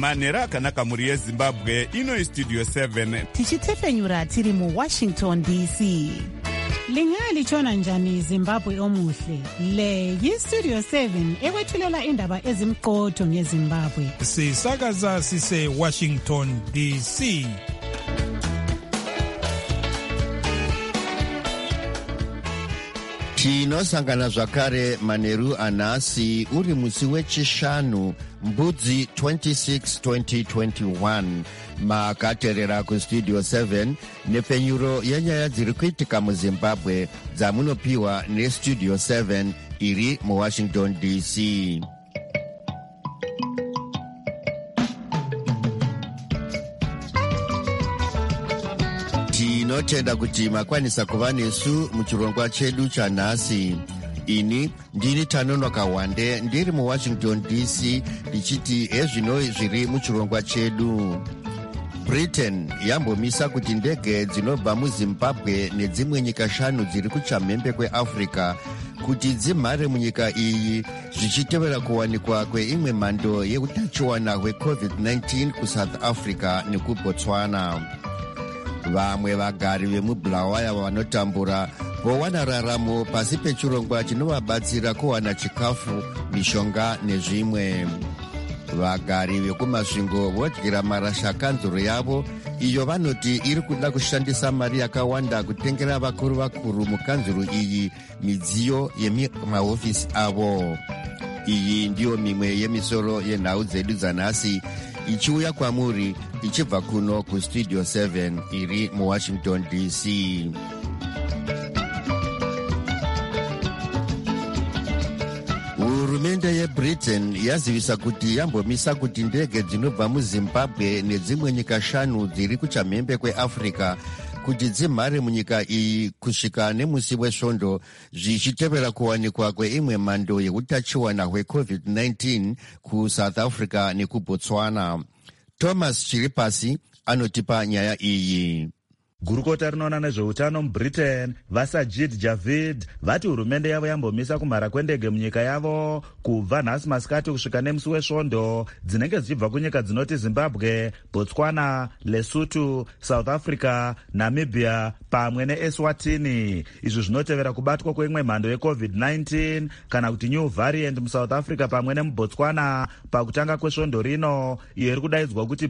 manhero akanaka mhuri yezimbabwe. Ino Studio 7 tichitefenyura tiri muWashington DC. Lingalitshona njani Zimbabwe omuhle? Le yiStudio 7 ekwethulela indaba ezimqotho ngeZimbabwe. Sisakaza sise Washington DC. Tinosangana zvakare manheru anhasi uri musi wechishanu Mbudzi 26 2021 makaterera kuStudio 7 nepfenyuro yenyaya dziri kuitika muZimbabwe dzamunopiwa neStudio 7 iri muWashington DC. Tinotenda kuti makwanisa kuva nesu muchirongwa chedu chanhasi. Ini ndini Tanonoka Wande ndiri muWashington DC ndichiti ezvino zviri muchirongwa chedu. Britain yambomisa kuti ndege dzinobva muZimbabwe nedzimwe nyika 5 dziri kuchamhembe kweAfrica kuti dzimhare munyika iyi zvichitevera kuwanikwa kweimwe mhando yeutachiona hweCovid-19 kuSouth Africa nekuBotswana. Vamwe vagari vemubhulawaya vanotambura vowana raramo pasi pechirongwa chinovabatsira kuwana chikafu, mishonga nezvimwe. Vagari vekumasvingo vodyira marasha kanzuro yavo iyo vanoti iri kuda kushandisa mari yakawanda kutengera vakuru mukanzuro iyi midziyo yemahofisi avo. Iyi ndiyo mimwe yemisoro yenhau dzedu dzanhasi ichiuya kwamuri ichibva kuno kuStudio 7 iri muWashington DC. Hurumende yeBritain yazivisa kuti yambomisa kuti ndege dzinobva muZimbabwe nedzimwe nyika 5 dziri kuchamhembe kweAfrica kuti dzimhare munyika iyi kusvika nemusi wesvondo zvichitevera kuwanikwa kweimwe mhando yeutachiona hweCovid-19 kuSouth Africa nekuBotswana. Thomas Chiripasi anotipa nyaya iyi. Gurukota rinoona nezveutano muBritain vaSajid Javid vati hurumende yavo yambomisa kumhara kwendege munyika yavo kubva nhasi masikati kusvika nemusi wesvondo dzinenge dzichibva kunyika dzinoti Zimbabwe, Botswana, Lesotho, South Africa, Namibia pamwe neEswatini. Izvi zvinotevera kubatwa kweimwe mhando yeCovid-19 kana kuti new variant muSouth Africa pamwe nemuBotswana pakutanga kwesvondo rino iyo iri kudaidzwa kuti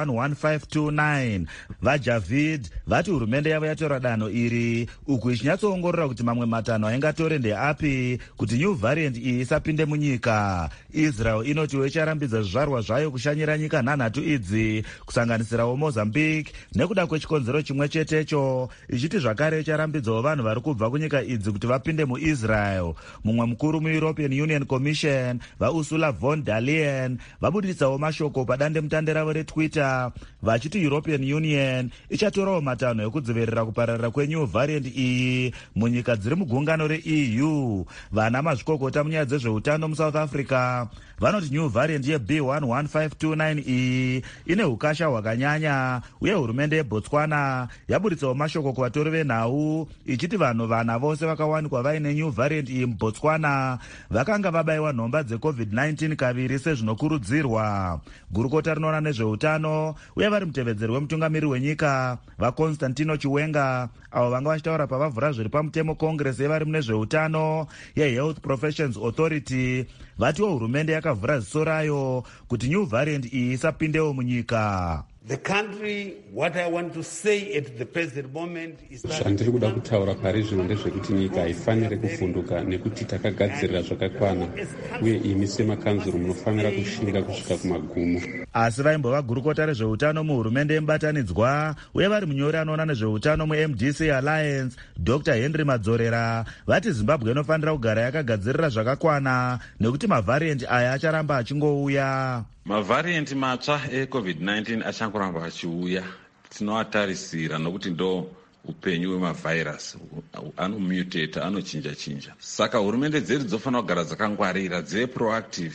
B11529. VaJavid vati hurumende yavo yatora danho iri uku ichinyatsoongorora kuti mamwe matanho aingatore ndeapi kuti new variant iyi isapinde munyika. Israel inotiwo icharambidza zvizvarwa zvayo kushanyira nyika 3 idzi kusanganisirawo Mozambique nekuda kwechikonzero chimwe chetecho, ichiti zvakare icharambidzawo vanhu vari kubva kunyika idzi kuti vapinde muIsrael. Mumwe mukuru muEuropean Union Commission vaUrsula von der Leyen vabuditsawo mashoko padandemutande ravo reTwitter vachiti European Union ichatorawo matanho ekudzivirira kupararira kwenew variant iyi munyika dziri mugungano reEU. Vana mazvikokota munyaya dzezveutano muSouth Africa vanoti new variant yeB11529 iyi ine ukasha hwakanyanya, uye hurumende yeBotswana yabuditsawo mashoko kuvatori venhau ichiti vanhu vana vose vakawanikwa vaine new variant iyi muBotswana vakanga vabayiwa nhomba dzeCovid-19 kaviri sezvinokurudzirwa. Gurukota rinoona nezveutano uye vari mutevedzeri wemutungamiri wenyika vaConstantino Chiwenga avo vanga vachitaura pavavhura zviri pamutemo Congress yevari mune zveutano yeHealth Professions Authority vatiwo hurumende yakavhura ziso rayo kuti new variant iyi isapindewo munyika. The country, what I want to say at the present moment is that zvandiri kuda kutaura pari zvino ndezvekuti nyika haifaniri kuvhunduka nekuti takagadzirira zvakakwana uye imi semakanzuro munofanira kushinga kusvika kumagumo. Asi vaimbova gurukota rezveutano muhurumende yemubatanidzwa uye vari munyori anoona nezveutano muMDC Alliance Dr. Henry Madzorera vati Zimbabwe inofanira kugara yakagadzirira zvakakwana nekuti mavariant aya acharamba achingouya. Mavariant matsva eCovid-19 achangoramba achiuya, tinoatarisira nokuti ndo upenyu hwemavhairasi, anomutate, anochinja. Saka hurumende dzedu dzofanira kugara dzakangwarira, dzive proactive,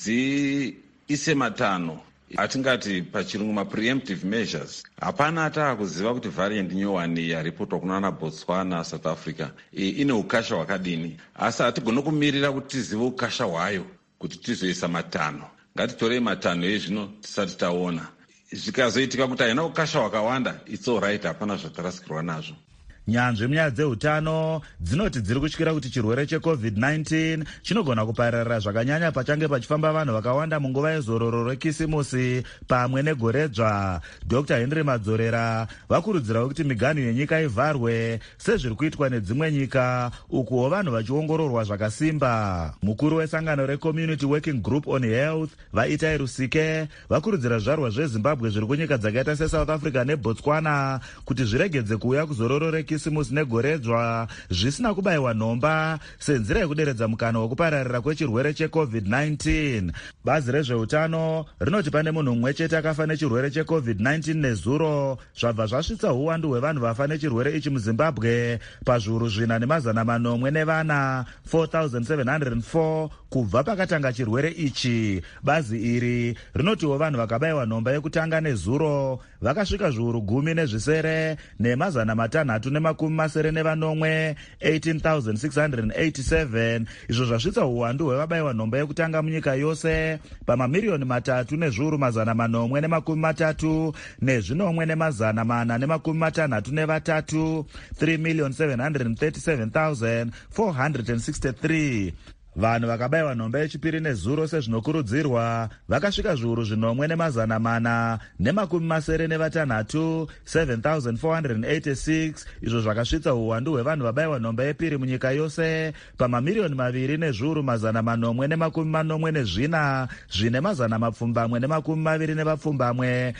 dziise matanho atingati pachirungu ma-preemptive measures. Hapana ataa kuziva kuti variant nyowani yaripotwa kunana Botswana, South Africa ine ukasha hwakadini, asi hatigone kumirira kuti tizive ukasha hwayo kuti tizoisa matanho. ngatitorei matanho ezvino tisati taona. Zvikazoitika kuti haina ukasha hwakawanda, it's all right, hapana zvatarasikirwa nazvo. Nyanzvi munyaya dzeutano dzinoti dziri kutyira kuti chirwere cheCovid-19 chinogona kupararira zvakanyanya pachange pachifamba vanhu vakawanda munguva yezororo rekisimusi pamwe negoredzva. Dr. Henry Madzorera vakurudzirawo kuti miganhu yenyika ivharwe sezviri kuitwa nedzimwe nyika, ukuwo vanhu vachiongororwa zvakasimba. Mukuru wesangano reCommunity Working Group on Health vaItai Rusike vakurudzira zvizvarwa zveZimbabwe zviri kunyika dzakaita seSouth Africa neBotswana kuti zviregedze kuuya kuzororo rekisimusi negoredzva zvisina kubayiwa nhomba senzira yekuderedza mukana wekupararira kwechirwere cheCovid-19. Bazi rezveutano rinoti pane munhu mumwe chete akafa nechirwere cheCovid-19 nezuro, zvabva zvasvitsa uwandu hwevanhu vafa nechirwere ichi muZimbabwe pazviuru 4,404 4,704 kubva pakatanga chirwere ichi. Bazi iri rinotiwo vanhu vakabayiwa nhomba yekutanga nezuro vakasvika zviuru 10 ne5,690 18,687, izvo zvasvitsa uwandu hwevabayiwa nhomba yekutanga munyika yose pamamiliyoni 3,830 nezvinomwe,463 3,737,463. Vanhu vakabayiwa nhomba yechipiri nezuro sezvinokurudzirwa vakasvika zviuru 4,906 7,486, izvo zvakasvitsa uwandu hwevanhu vabayiwa nhomba yepiri munyika yose pamamiliyoni 2,4,844 2,720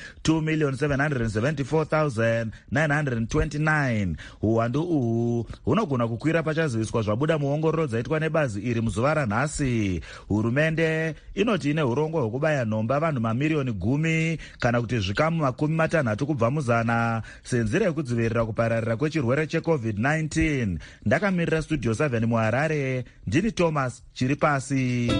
2,774,929. Uwandu uhu hunogona kukwira pachaziviswa zvabuda muongororo dzaitwa nebazi iri zuva ranhasi. Hurumende inoti ine urongo hwekubaya nhomba vanhu mamiliyoni 10 kana kuti zvikamu 60 kubva muzana senzira yekudzivirira kupararira kwechirwere cheCovid-19. Ndakamirira Studio 7 muHarare, ndini Thomas Chiripasi.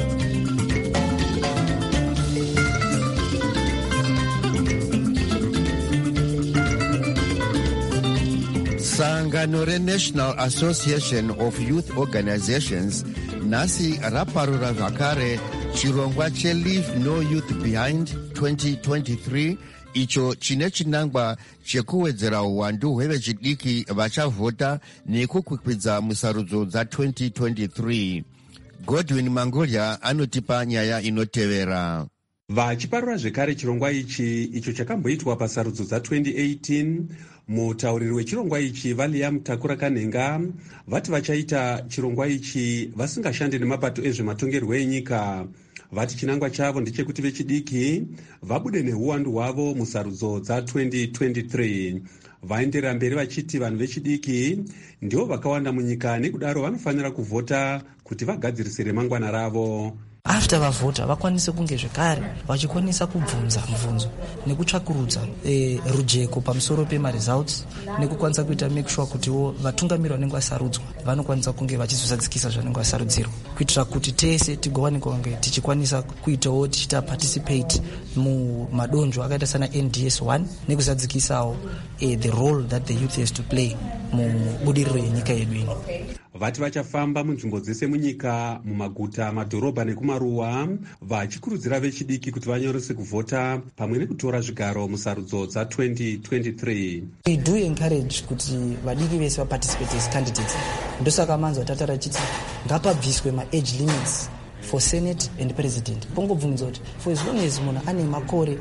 Sangano reNational Association of Youth Organizations nhasi raparura zvakare chirongwa cheLeave No Youth Behind 2023, icho chine chinangwa chekuwedzera uwandu hwevechidiki vachavhota nekukwikwidza musarudzo dza2023. Godwin Mangolia anotipa nyaya inotevera. Vachiparura zvekare chirongwa ichi icho chakamboitwa pasarudzo dza2018, mutauriri wechirongwa ichi vaLiam Takura Kanhenga vati vachaita chirongwa ichi vasingashande nemapato ezvematongerwo enyika. Vati chinangwa chavo ndechekuti vechidiki vabude neuwandu hwavo musarudzo dza2023. Vaenderera mberi vachiti vanhu vechidiki ndivo vakawanda munyika, nekudaro vanofanira kuvhota kuti vagadzirise remangwana ravo. After vavhota vakwanise kunge zvekare vachikwanisa kubvunza mibvunzo nekutsvakurudza rujeko pamusoro pemaresults, nekukwanisa kuita make sure kutiwo vatungamiri vanenge vasarudzwa vanokwanisa kunge vachizozadzikisa zvanenge vasarudzirwa, kuitira kuti tese tigowanikwa kunge tichikwanisa kuitawo tichita participate mumadonzvo akaita sana NDS1 nekuzadzikisawo the role that the youth has to play mubudiriro yenyika yedu ino. Vati vachafamba munzvimbo dzese munyika, mumaguta, madhorobha nekumaruwa, vachikurudzira vechidiki kuti vanyorese kuvhota pamwe nekutora zvigaro musarudzo dza2023. We do encourage kuti vadiki vese vaparticipate as candidates. Ndosaka manzwa tatara achiti ngapabviswe ma-age limits for Senate and President. Pongobvunza kuti for as long as munhu ane makore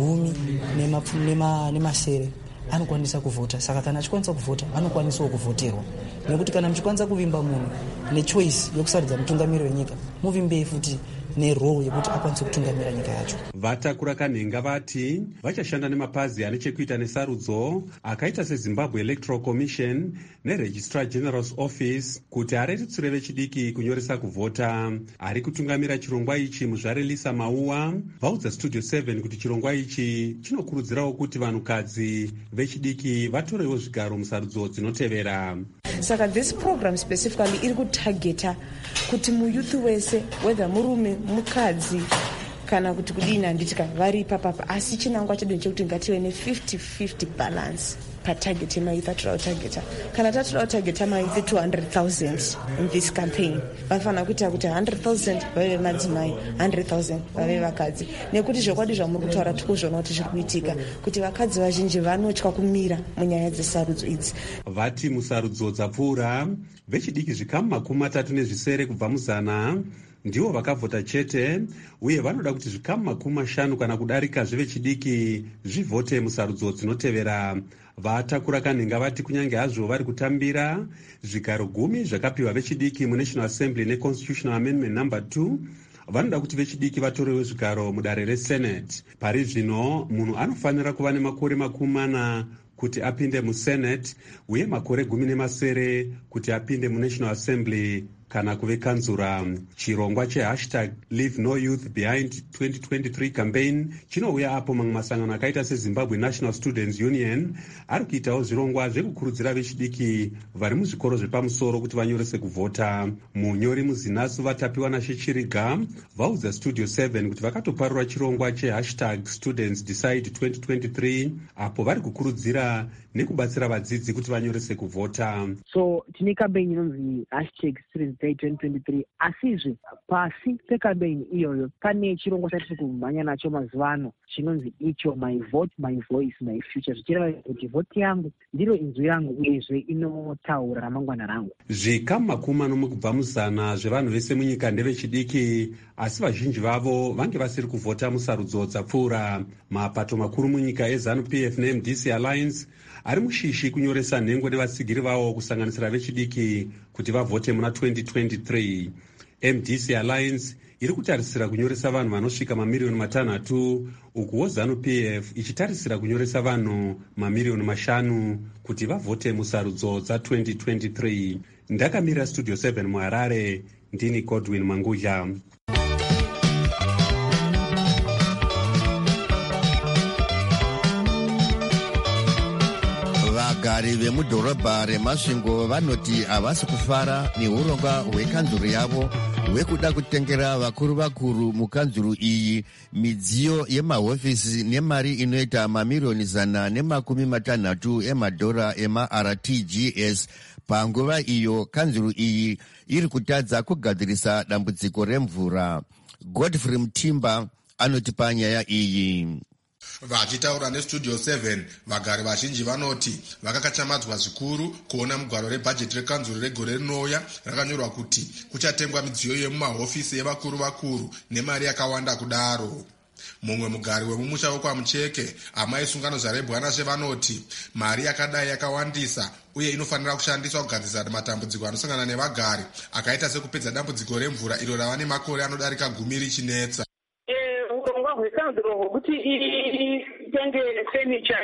10 nemasere anokwanisa kuvhota. Saka kana achikwanisa kuvhota anokwanisawo kuvhoterwa, nekuti kana muchikwanisa kuvimba munhu nechoice yokusarudza mutungamiri wenyika, muvimbei futi nerole yekuti akwanise kutungamira nyika yacho. Vatakura Kanhenga vati vachashanda nemapazi ane chekuita nesarudzo akaita seZimbabwe Electoral Commission neRegistrar General's Office kuti areretsure vechidiki kunyoresa kuvhota. Ari kutungamira chirongwa ichi muzvarelisa Maua vaudza Studio 7 kuti chirongwa ichi chinokurudzirawo kuti vanhukadzi vechidiki vatorewo zvigaro musarudzo dzinotevera. Saka this program specifically iri kutargeta kuti muyuthi wese, whether murume, mukadzi kana kuti kudini handitika vari ipapapa, asi chinangwa chedu ndechekuti ngative ne50-50 balance patarget yemaitha totageta. Kana tatoda kutageta maitha 200,000 in this campaign, vanofanira kuita kuti 100,000 vave madzimai, 100,000 vave vakadzi, nekuti zvokwadi zvamuri kutaura tikuzvona kuti zviri kuitika, kuti vakadzi vazhinji vanotya kumira munyaya dzesarudzo idzi. Vati musarudzo dzapfuura, vechidiki zvikamu 37 kubva muzana ndivo vakavhota chete, uye vanoda kuti zvikamu 50 kana kudarika zvevechidiki zvivhote musarudzo dzinotevera. Vatakura kanhenga vati kunyange hazvo vari kutambira zvigaro 10 zvakapiwa vechidiki muNational Assembly neConstitutional Amendment No. 2, vanoda kuti vechidiki vatorewo zvigaro mudare reSenate. Pari zvino munhu anofanira kuva nemakore 40 kuti apinde muSenate, uye makore 17 kuti apinde muNational Assembly kana kuve kanzura. Chirongwa #Leave No Youth Behind 2023 campaign chinouya apo mamwe masangano akaita seZimbabwe National Students Union ari kuitawo zvirongwa zvekukurudzira vechidiki vari muzvikoro zvepamusoro kuti vanyorese kuvhota. Munyori muzinasu Vatapiwa naShechiriga vaudza Studio 7 kuti vakatoparura chirongwa #Students Decide 2023 apo vari kukurudzira nekubatsira vadzidzi kuti vanyorese kuvhota. So tine campaign inonzi #Students Day 2023, asizve pasi pecampaign iyoyo pane chirongwa chatiri kumhanya nacho mazuva ano chinonzi icho My Vote, My Voice, My Future, zvichireva kuti vhoti yangu ndiro inzwi yangu uyezve inotaura ramangwana rangu. Zvikamu 40 kubva muzana zvevanhu vese munyika ndevechidiki, asi vazhinji vavo vange vasiri kuvhota musarudzo dzapfuura. Mapato makuru munyika eZANU-PF neMDC Alliance ari mushishi kunyoresa nhengo nevatsigiri vavo kusanganisira vechidiki kuti vavhote muna 2023. MDC Alliance iri kutarisira kunyoresa vanhu vanosvika mamiliyoni 6, ukuwo ZANU-PF ichitarisira kunyoresa vanhu mamiliyoni 5 kuti vavhote musarudzo dza2023. Ndakamira Studio 7 muHarare, ndini Godwin Mangudya. Vagari vemudhorobha reMasvingo vanoti havasi kufara neurongwa hwekanzuru yavo hwekuda kutengera vakuru mukanzuru iyi midziyo yemahofisi nemari inoita mamiliyoni 160 emadhora ema-RTGS. Panguva iyo kanzuru iyi iri kutadza kugadzirisa dambudziko remvura. Godfrey Mutimba anotipa nyaya iyi. Vachitaura neStudio 7, vagari vazhinji vanoti vakakachamadzwa zvikuru kuona mugwaro rebhajeti rekanzuru regore rinouya rakanyorwa kuti kuchatengwa midziyo yemumahofisi evakuru nemari yakawanda kudaro. Mumwe mugari wemumusha wokwaMucheke, amai sungano zvarebwanasve vanoti mari yakadai yakawandisa uye inofanira kushandiswa kugadzirisa matambudziko anosangana nevagari akaita sekupedza dambudziko remvura iro rava nemakore anodarika 10 richinetsa. Urongwa hwekanzuro hwokuti itenge furniture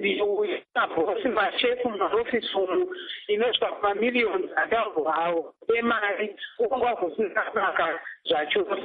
inabhosi mashefu mumaofisi umu inosvika kumamiliyoni akavo hawo emari, urongwa husinaka zvachose.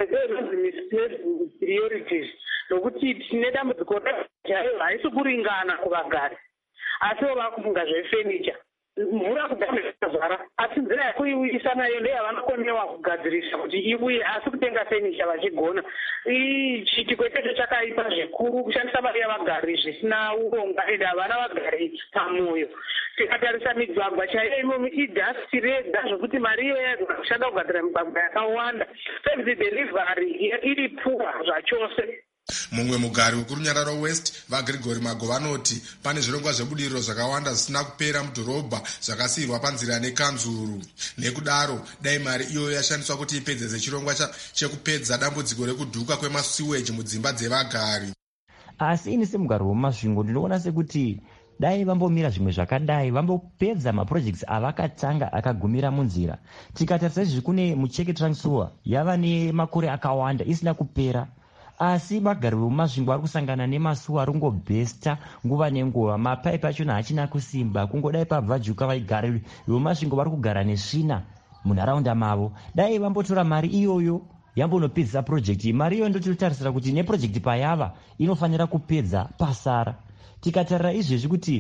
There priorities nokuti tine dambudziko rejayo haisi kuringana kuvagari, asiwo vakufunga zvefurniture. Mvura kudambe zvakazara, asi nzira yekuiuyisa nayo ndeyavanokonewa kugadzirisa kuti iuye, asi kutenga furniture vachigona. Chiitiko ichocho chakaipa zvikuru, kushandisa mari yavagari zvisina urongwa ende havana vagari pamwoyo. Tikatarisa migwagwa chaiyo imomo idhasti rega zvokuti mari iyoyo yaigona kushanda kugadzira migwagwa yakawanda. Service delivery iri pfuwa zvachose. Mumwe mugari wekurunyararo West, vaGregory Mago, vanoti pane zvirongwa zvebudiriro zvakawanda zvisina kupera mudhorobha zvakasiyirwa panzira nekanzuru. Nekudaro dai mari iyoyo yashandiswa kuti ipedzese chirongwa chekupedza dambudziko rekudhuka kwemasiweji mudzimba dzevagari. Asi ini semugari weMasvingo ndinoona sekuti dai vambomira zvimwe zvakadai, vambopedza maprojects avakatanga akagumira munzira. Tikatarisa izvi kune Mucheke Transfer yava nemakore akawanda isina kupera, asi vagari veMasvingo vari kusangana nemasuwa aringobhesta nguva nenguva. Mapaipi achona hachina kusimba, kungodai pabvajuka vaigari veMasvingo vari kugara nesvina munharaunda mavo. Dai vambotora mari iyoyo yambonopedzisa projekti. Mari iyoyo ndotiritarisira kuti neprojekti payava inofanira kupedza pasara. Tikatarira izvezvi kuti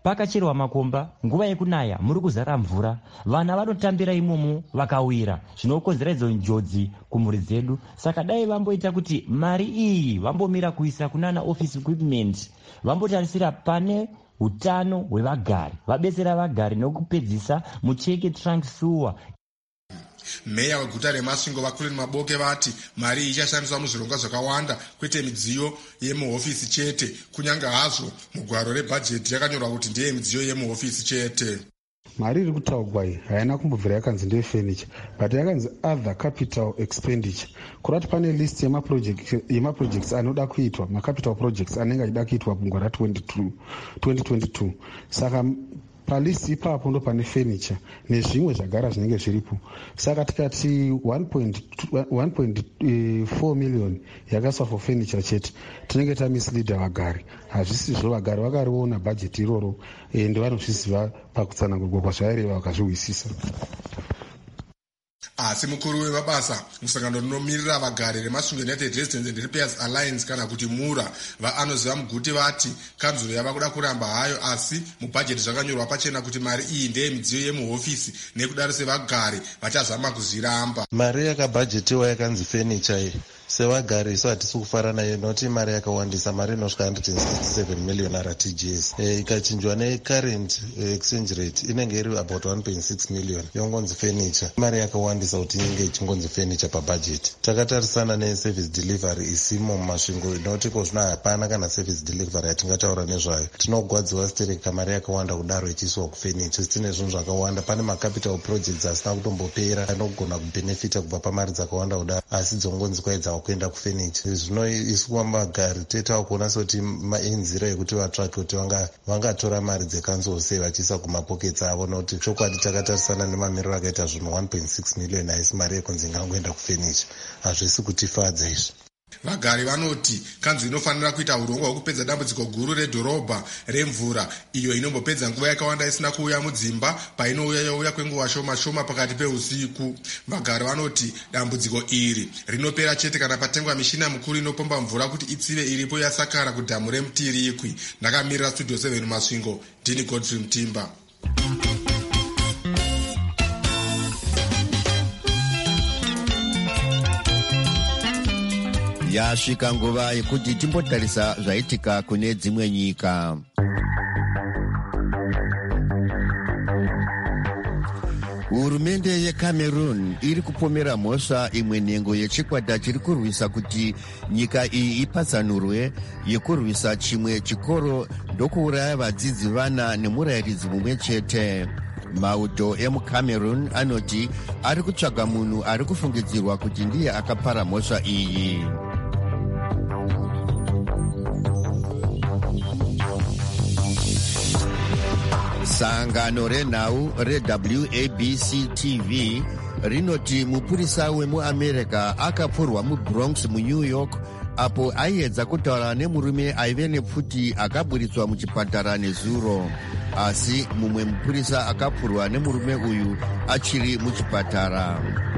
pakacherwa makomba, nguva yekunaya muri kuzara mvura, vana vanotambira imomo vakawira, zvinokonzera idzo njodzi kumhuri dzedu. Saka dai vamboita kuti mari iyi vambomira kuisa kunana office equipment, vambotarisira pane utano hwevagari, vabetsera vagari nokupedzisa mucheke trunk sewer. Meya weguta reMasvingo Vakuleni Maboke vati mari ichashandiswa muzvirongwa zvakawanda, kwete midziyo yemuhofisi chete, kunyange hazvo mugwaro rebhajeti yakanyorwa kuti ndeye midziyo yemuhofisi chete. Mari iri kutaurwa iyi haina kumbobvira yakanzi ndeye furniture, but yakanzi other capital expenditure. Kurati pane list yemaprojects anoda kuitwa, macapital projects anenge achida kuitwa mugwara 2022. Saka palisi ipapo ndo pane furniture nezvimwe zvagara zvinenge zviripo. Saka tikati 1.4 million yakaiswa for furniture chete, tinenge tamisleada vagari. Hazvisizvo, vagari vakariona bhajeti iroro ende vanozviziva pakutsanangurwa kwazvaireva vakazviwisisa. Asi mukuru wemabasa musangano rinomirira vagari reMasvingo United Residents and Repairs Alliance kana kuti MURA vaanoziva muguti vati kanzuro yava kuda kuramba hayo, asi mubhajeti zvakanyorwa pachena kuti mari iyi ndeye midziyo yemuhofisi, nekudaro sevagari vachazama kuzviramba. Mari yakabhajetiwa yakanzi furniture iyi, sevagari isu hatisi kufara nayo noti mari yakawandisa, mari inosvika 167 million RTGS. Ikachinjwa necurrent exchange rate inenge iri about 1.6 million yongonzi furniture. Mari yakawandisa kuti inenge ichingonzi furniture pabudget. Takatarisana neservice delivery isimo mumasvingo inoti ko zvino hapana kana service delivery yatingataura nezvayo. Tinogwadziwa stereka mari yakawanda kudaro ichiiswa kufurniture. Tine zvinhu zvakawanda, pane macapital projects asina kutombopera anogona kubenefita kubva pamari dzakawanda kudaro, asi dzongonzi kwaidza kuenda kufurniture. Zvino isu vamagari toitawo kuona sekuti enzira yekuti vatsvake kuti vangatora mari dzekanzuro sei vachiisa kumapoketsi avo, nokuti chokwadi takatarisana nemamiriro akaita zvinhu 1.6 million haisi mari yekunzi ingangoenda kufurniture. Hazvisi kutifadza izvi. Vagari vanoti kanzuro inofanira kuita urongwa hwekupedza dambudziko guru redhorobha remvura, iyo inombopedza nguva yakawanda isina kuuya mudzimba, painouya yauya kwenguva shoma shoma pakati peusiku. Vagari vanoti dambudziko iri rinopera chete kana patengwa mishina mikuru inopomba mvura kuti itsive iripo yasakara kudhamu reMutirikwi. Ndakamirira Studio 7 Masvingo, ndini Godfrey Mutimba. Yasvika nguva yekuti timbotarisa zvaitika kune dzimwe nyika. Hurumende yeCameroon iri kupomera mhosva imwe nhengo yechikwata chiri kurwisa kuti nyika iyi ipatsanurwe yekurwisa chimwe chikoro ndokuuraya vadzidzi vana nemurairidzi mumwe chete. Mauto emuCameroon anoti ari kutsvaga munhu ari kufungidzirwa kuti ndiye akapara mhosva iyi. Sangano renhau reWABC TV rinoti mupurisa wemuAmerica akapfurwa muBronx muNew York apo aiedza kutaura nemurume aive nepfuti akaburitswa muchipatara nezuro, asi mumwe mupurisa akapfurwa nemurume uyu achiri muchipatara.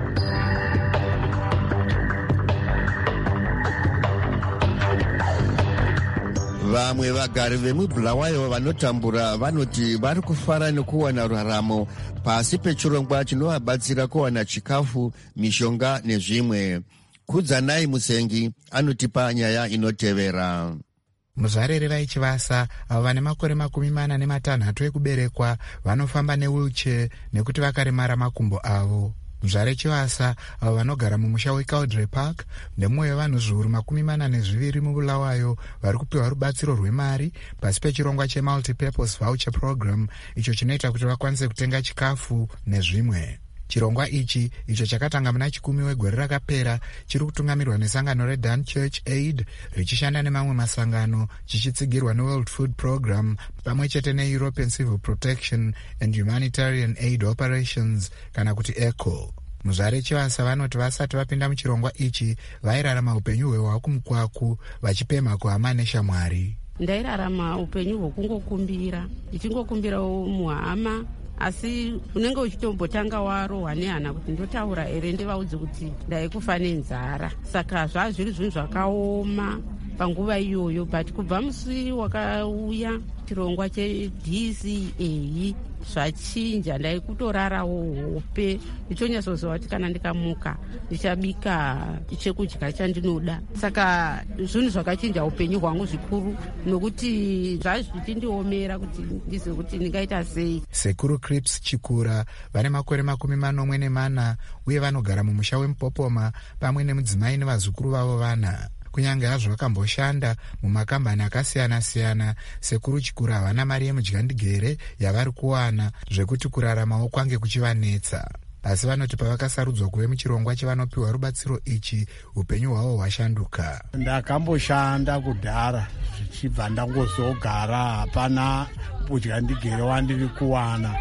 Vamwe vagari vemubulawayo vanotambura vanoti vari kufara nekuwana raramo pasi pechirongwa chinovabatsira kuwana chikafu, mishonga nezvimwe. Kudzanai Musengi anotipa nyaya inotevera. Muzvarere vaichivasa avo vane makore 46 ekuberekwa vanofamba newheelchair nekuti vakaremara makumbo avo. Muzvare Chivasa avo vanogara mumusha weCaudrey Park nemumwe wevanhu zviuru 42 mubulawayo vari kupiwa rubatsiro rwemari pasi pechirongwa cheMultipurpose Voucher Program, icho chinoita kuti vakwanise kutenga chikafu nezvimwe. Chirongwa ichi, icho chakatanga muna 10 wegore rakapera, chiri kutungamirwa nesangano reDan Church Aid richishanda nemamwe masangano chichitsigirwa neWorld Food Program pamwe chete neEuropean Civil Protection and Humanitarian Aid Operations kana kuti ECHO. Muzvare Chivasa vanoti vasati vapinda muchirongwa ichi vairarama upenyu hwehwa kumukwaku vachipema kuhama neshamwari. Ndairarama upenyu hwokungokumbira, ichingokumbira muhama, asi unenge uchitombotanga warohwa nehana kuti ndotaura ere ndivaudze kuti ndaikufa nenzara. Saka zvazviri zvinhu zvakaoma panguva iyoyo, but kubva musi wakauya chirongwa cheDCA zvachinja. Ndaikutorarawo hope, ndichonyatsoziva kuti kana ndikamuka ndichabika chekudya chandinoda. Saka zvinhu zvakachinja upenyu hwangu zvikuru, nokuti zvazvichindiomera kuti ndizive kuti ndingaita sei. Sekuru Crips Chikura vane makore 44 uye vanogara mumusha weMupopoma pamwe nemudzimai nevazukuru vavo 4. Kunyange hazvo vakamboshanda mumakambani akasiyana-siyana, Sekuru Chikura havana mari yemudyandigere yavari kuwana zvekuti kuraramawo kwange kuchivanetsa. Asi vanoti pavakasarudzwa kuve muchirongwa chevanopiwa rubatsiro ichi, upenyu hwavo hwashanduka. Ndakamboshanda kudhara zvichibva ndangozogara, hapana udyandigere wandiri kuwana.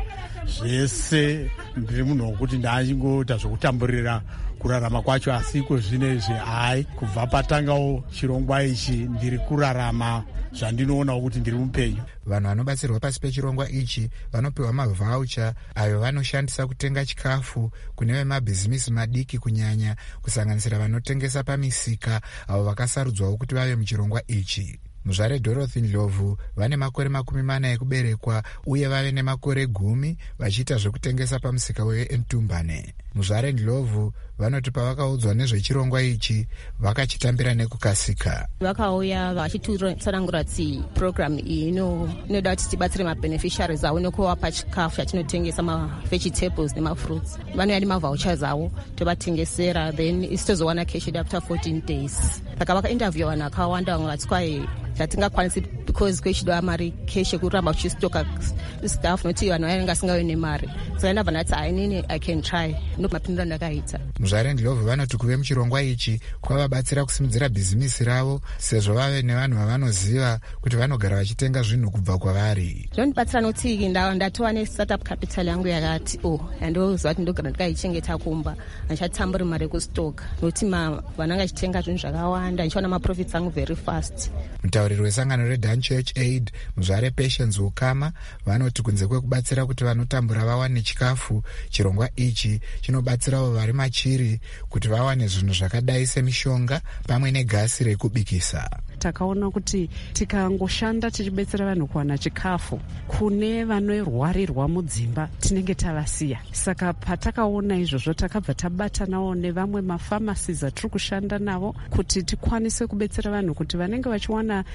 Zvese ndiri munhu wokuti ndachingoita zvokutamburira kurarama kwacho, asi iko zvinezvi hai, kubva patangawo chirongwa ichi ndiri kurarama zvandinoonawo kuti ndiri mupenyu. Vanhu vanobatsirwa pasi pechirongwa ichi vanopiwa mavhaucha ayo vanoshandisa kutenga chikafu kune vemabhizimisi madiki, kunyanya kusanganisira vanotengesa pamisika avo vakasarudzwawo kuti vave muchirongwa ichi. Muzvare Dorothy Ndlovu vane makore 40 ekuberekwa uye vave nemakore 10 vachiita zvekutengesa pamusika weNtumbane. Muzvare Ndlovu vanoti pavakaudzwa nezvechirongwa ichi vakachitambira nekukasika. Vakauya vachitutsanangura kuti program iyi inoda kuti tibatsire mabeneficiaries avo nekuvapa chikafu chatinotengesa, mavegetables nemafruits. Vanoya nemavouchers avo tovatengesera, then isitozowana cash after 14 days. Saka vakainterview vanhu vakawanda, vamwe vatswai zvatingakwanisi because kwechidwa mari cash yekuramba uchistoka staff, noti vanhu vanenge vasingawe nemari. Saka ndabva ndati inini I can try, ndomapindura ndakaita. Muzvare Ndlovu vanoti kuve muchirongwa ichi kwavabatsira kusimudzira bhizimisi ravo, sezvo vave nevanhu vavanoziva kuti vanogara vachitenga zvinhu kubva kwavari. Zvondibatsira noti ndatova nestartup capital yangu yakati yandoziva kuti ndogara ndikaichengeta kumba, handichatamburi mari yekustoka, noti vananga vachitenga zvinhu zvakawanda, ndichiona maprofits angu very fast. Mutauriri wesangano reDan Church Aid, Muzvare Patience Ukama, vanoti kunze kwekubatsira kuti vanotambura vawane chikafu, chirongwa ichi chinobatsirawo vari machiri kuti vawane zvinhu zvakadai semishonga pamwe negasi rekubikisa. Takaona kuti tikangoshanda tichibetsera vanhu kuwana chikafu, kune vanorwarirwa mudzimba tinenge tavasiya. Saka patakaona izvozvo takabva tabatanawo nevamwe mafamasies atiri kushanda navo kuti tikwanise kubetsera vanhu kuti vanenge vachiwana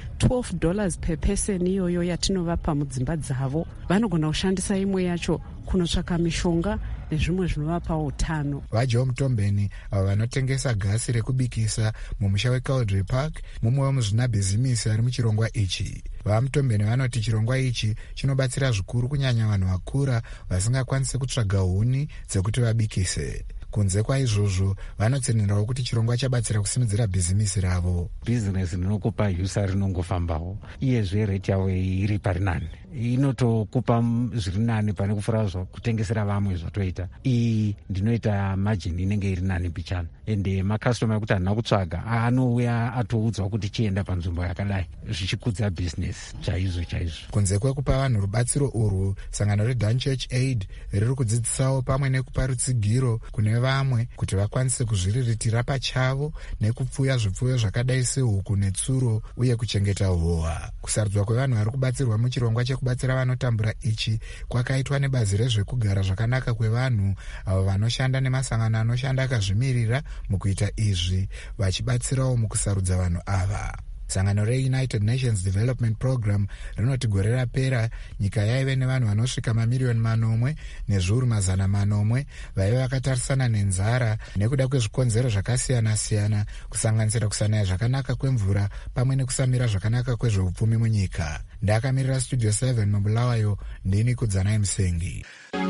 $12 per person iyoyo yatinovapa mudzimba dzavo, vanogona kushandisa imwe yacho kunotsvaka mishonga nezvimwe zvinovapa utano. Vajo Mutombeni avo vanotengesa gasi rekubikisa mumusha weCaudrey Park, mumwe wemuzvinabhizimisi ari muchirongwa ichi. VaMutombeni vanoti chirongwa ichi chinobatsira zvikuru kunyanya vanhu vakura vasingakwanisi kutsvaga huni dzekuti vabikise. Kunze kwaizvozvo vanotsinirawo kuti chirongwa chabatsira kusimudzira bhizimisi ravo. Bhizinesi rinokupa yusa rinongofambawo, iyezve reti yavo iri pari nani, inotokupa zviri nani pane kufurazva kutengesera vamwe zvatoita. Iyi ndinoita margin inenge iri nani pichana, ende makastoma ekuti handina kutsvaga anouya atoudzwa kuti chienda panzvimbo yakadai, zvichikudza bhizinesi chaizvo chaizvo. Kunze kwekupa vanhu rubatsiro urwu, sangano reDan Church Aid riri kudzidzisawo pamwe nekupa rutsigiro kune vamwe kuti vakwanise kuzviriritira pachavo nekupfuya zvipfuyo zvakadai sehuku netsuro uye kuchengeta hova. Kusarudzwa kwevanhu vari kubatsirwa muchirongwa chekubatsira vanotambura ichi kwakaitwa nebazi rezvekugara zvakanaka kwevanhu avo vanoshanda nemasangano anoshanda akazvimirira mukuita izvi, vachibatsirawo mukusarudza vanhu ava. Sangano reUnited Nations Development Program rinoti gore rapera nyika yaive nevanhu vanosvika mamiliyoni 8 nezviuru 400 vaive vakatarisana nenzara nekuda kwezvikonzero zvakasiyana-siyana, kusanganisira kusanaya zvakanaka kwemvura pamwe nekusamira zvakanaka kwezveupfumi munyika. Ndakamirira Studio 7 muBulawayo, ndini Kudzanai Musengi.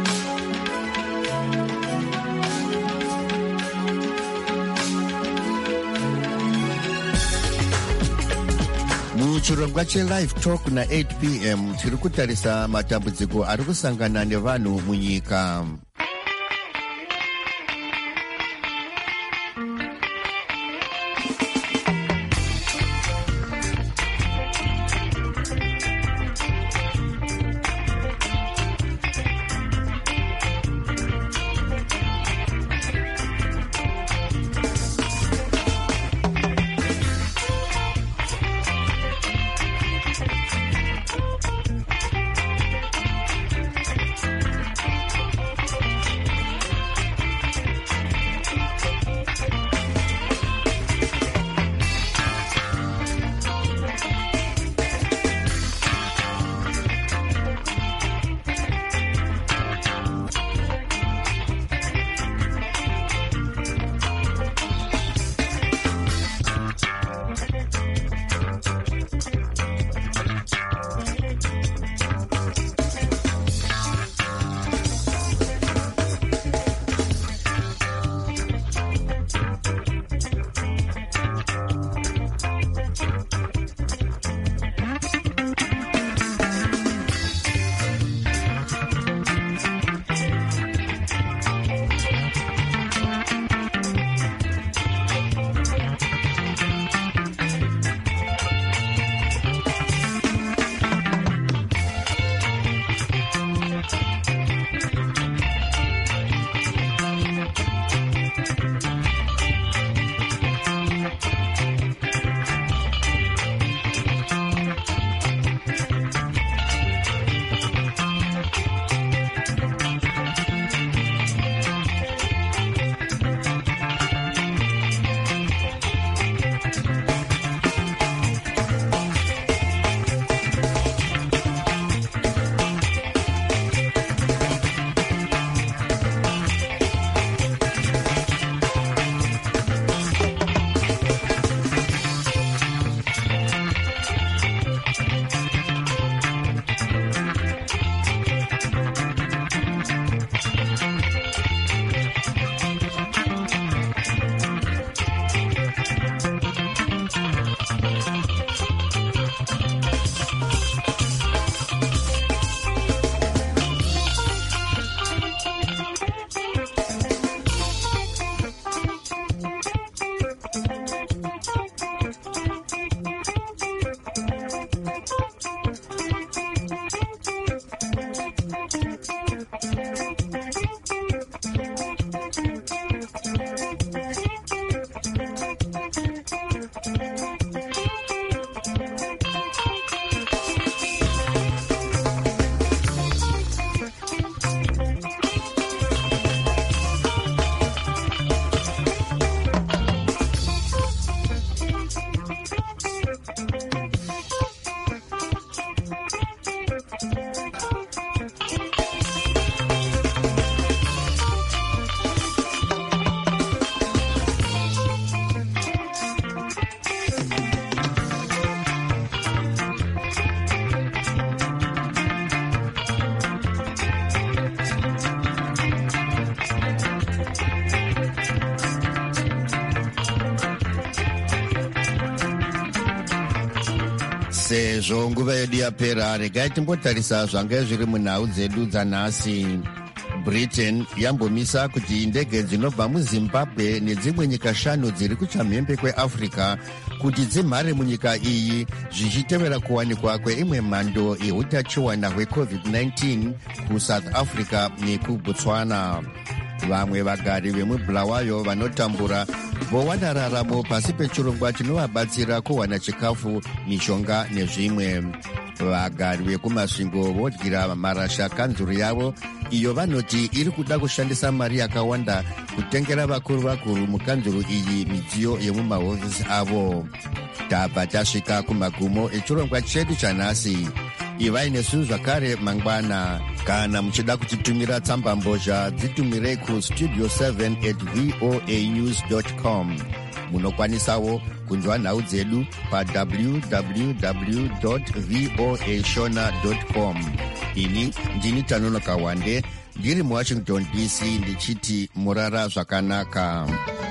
Muchirongwa cheLive Talk na 8 p.m. tiri kutarisa matambudziko ari kusangana nevanhu munyika. sezvo nguva yedu yapera, regai timbotarisa zvanga zviri munhau dzedu dzanhasi. Britain yambomisa kuti ndege dzinobva muzimbabwe nedzimwe nyika 5 dziri kuchamhembe kweafrica kuti dzimhare munyika iyi zvichitevera kuwanikwa kweimwe mhando yeutachiwana hwecovid-19 kusouth africa nekubotswana. Vamwe vagari vemubulawayo vanotambura vowana raramo pasi pechirongwa chinovabatsira kuwana chikafu, mishonga nezvimwe. Vagari vekumasvingo vodyira marasha kanzuru yavo iyo vanoti iri kuda kushandisa mari yakawanda kutengera vakuru mukanzuru iyi midziyo yemumahofisi avo. Tabva tasvika kumagumo echirongwa chedu chanhasi. Ivai nesu zvakare mangwana. Kana muchida kutitumira tsamba mbozha dzitumirei kustudio 7@voanews.com. Munokwanisawo kunzwa nhau dzedu www.voashona.com. Ini ndini Tanonoka Wande ndiri muWashington DC ndichiti murara zvakanaka.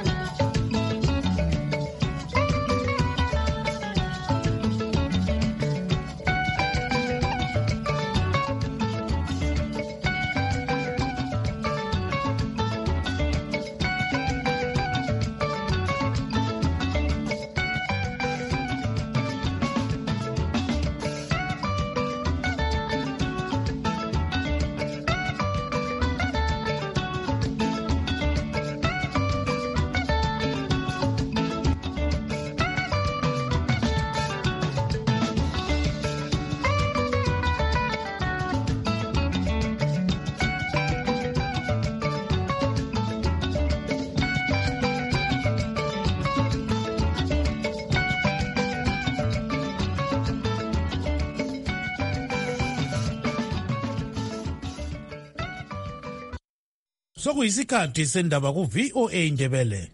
Sokuyisikhathi sendaba ku-VOA Indebele.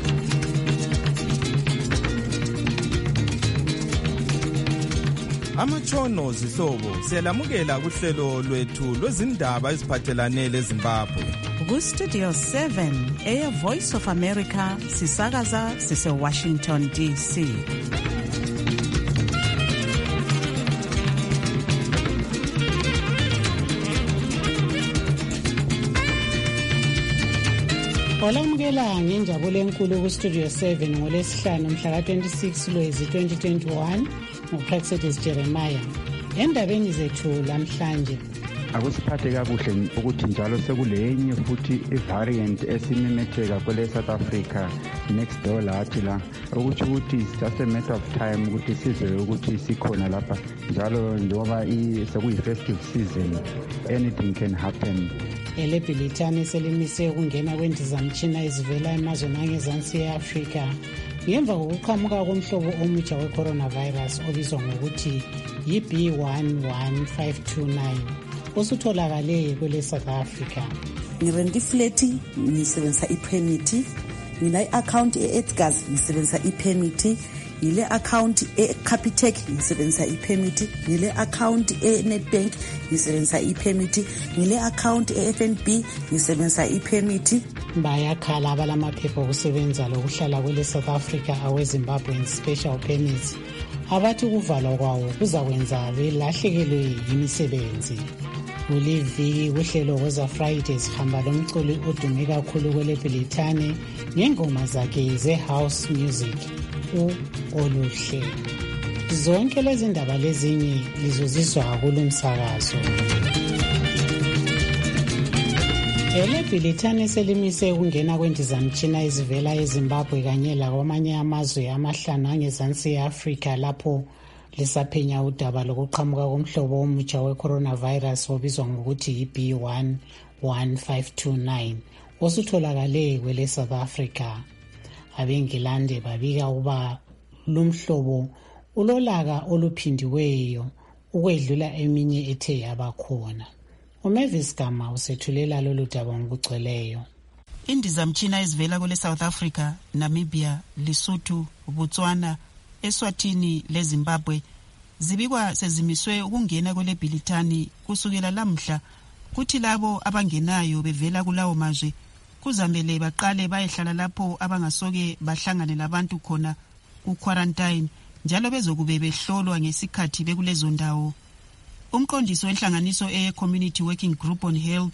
Amatshono zihlobo siyalamukela kuhlelo lwethu lwezindaba eziphathelane leZimbabwe. Ku-Studio 7 Air Voice of America sisakaza sise-Washington DC. Olamukela ngenjabulo enkulu ku-Studio 7 ngolesihlanu mhla ka-26 Lwezi 2021 nguPraxedis Jeremiah. Endabeni zethu lamhlanje, akusiphathe kakuhle ukuthi njalo sekulenye futhi i-variant esimemetheka kwele South Africa next door lathi la, ukuthi it's just a matter of time ukuthi sizwe ukuthi sikhona lapha, njalo njengoba sekuyi-festive season anything can happen. elebhilithani selimise ukungena kwendizamtshina ezivela emazweni angezansi e-Afrika ngemva kokuqhamuka komhlobo omutsha we-coronavirus obizwa ngokuthi yi-B11529 osutholakale kwele South Africa. Ngirendi fleti ngisebenzisa ipermit, ngina i-account e-Edgars ngisebenzisa ipermit, ngile account e-Capitec ngisebenzisa ipermit, ngile account e-Nedbank ngisebenzisa ipermit, ngile account e-FNB ngisebenzisa ipermit. Bayakhala abalamaphepha okusebenza lokuhlala kwele South Africa awe-Zimbabwean special permits abathi ukuvalwa kwawo kuzakwenza belahlekelwe yimisebenzi. Kuliviki kuhlelo Woza Fridays hamba lomculi odume kakhulu kwele Bhilithane ngengoma zakhe ze-house music u-Oluhle. Zonke lezi ndaba lezinye lizozizwa kulo msakazo. elebhilithani selimise ukungena kwendizamtshina ezivela eZimbabwe kanye lakwamanye amazwe amahlanu angezansi e-Afrika lapho lisaphenya udaba lokuqhamuka komhlobo omutsha we-coronavirus obizwa ngokuthi yi-B11529 osutholakale kwele South Africa. Abengilande babika ukuba lumhlobo ulolaka oluphindiweyo ukwedlula eminye ethe yabakhona. uMavis Gama usethulela lolu daba ngokugcweleyo. Indizamtshina ezivela kwele South Africa, Namibia, Lesotho, Botswana, Eswatini leZimbabwe zibikwa sezimiswe ukungena kwele bhilithani kusukela lamhla. Kuthi labo abangenayo bevela kulawo mazwe kuzamele baqale bayehlala lapho abangasoke bahlangane labantu khona ku-quarantine, njalo bezokube behlolwa ngesikhathi bekulezo ndawo. Umqondisi wenhlanganiso e-Community Working Group on Health,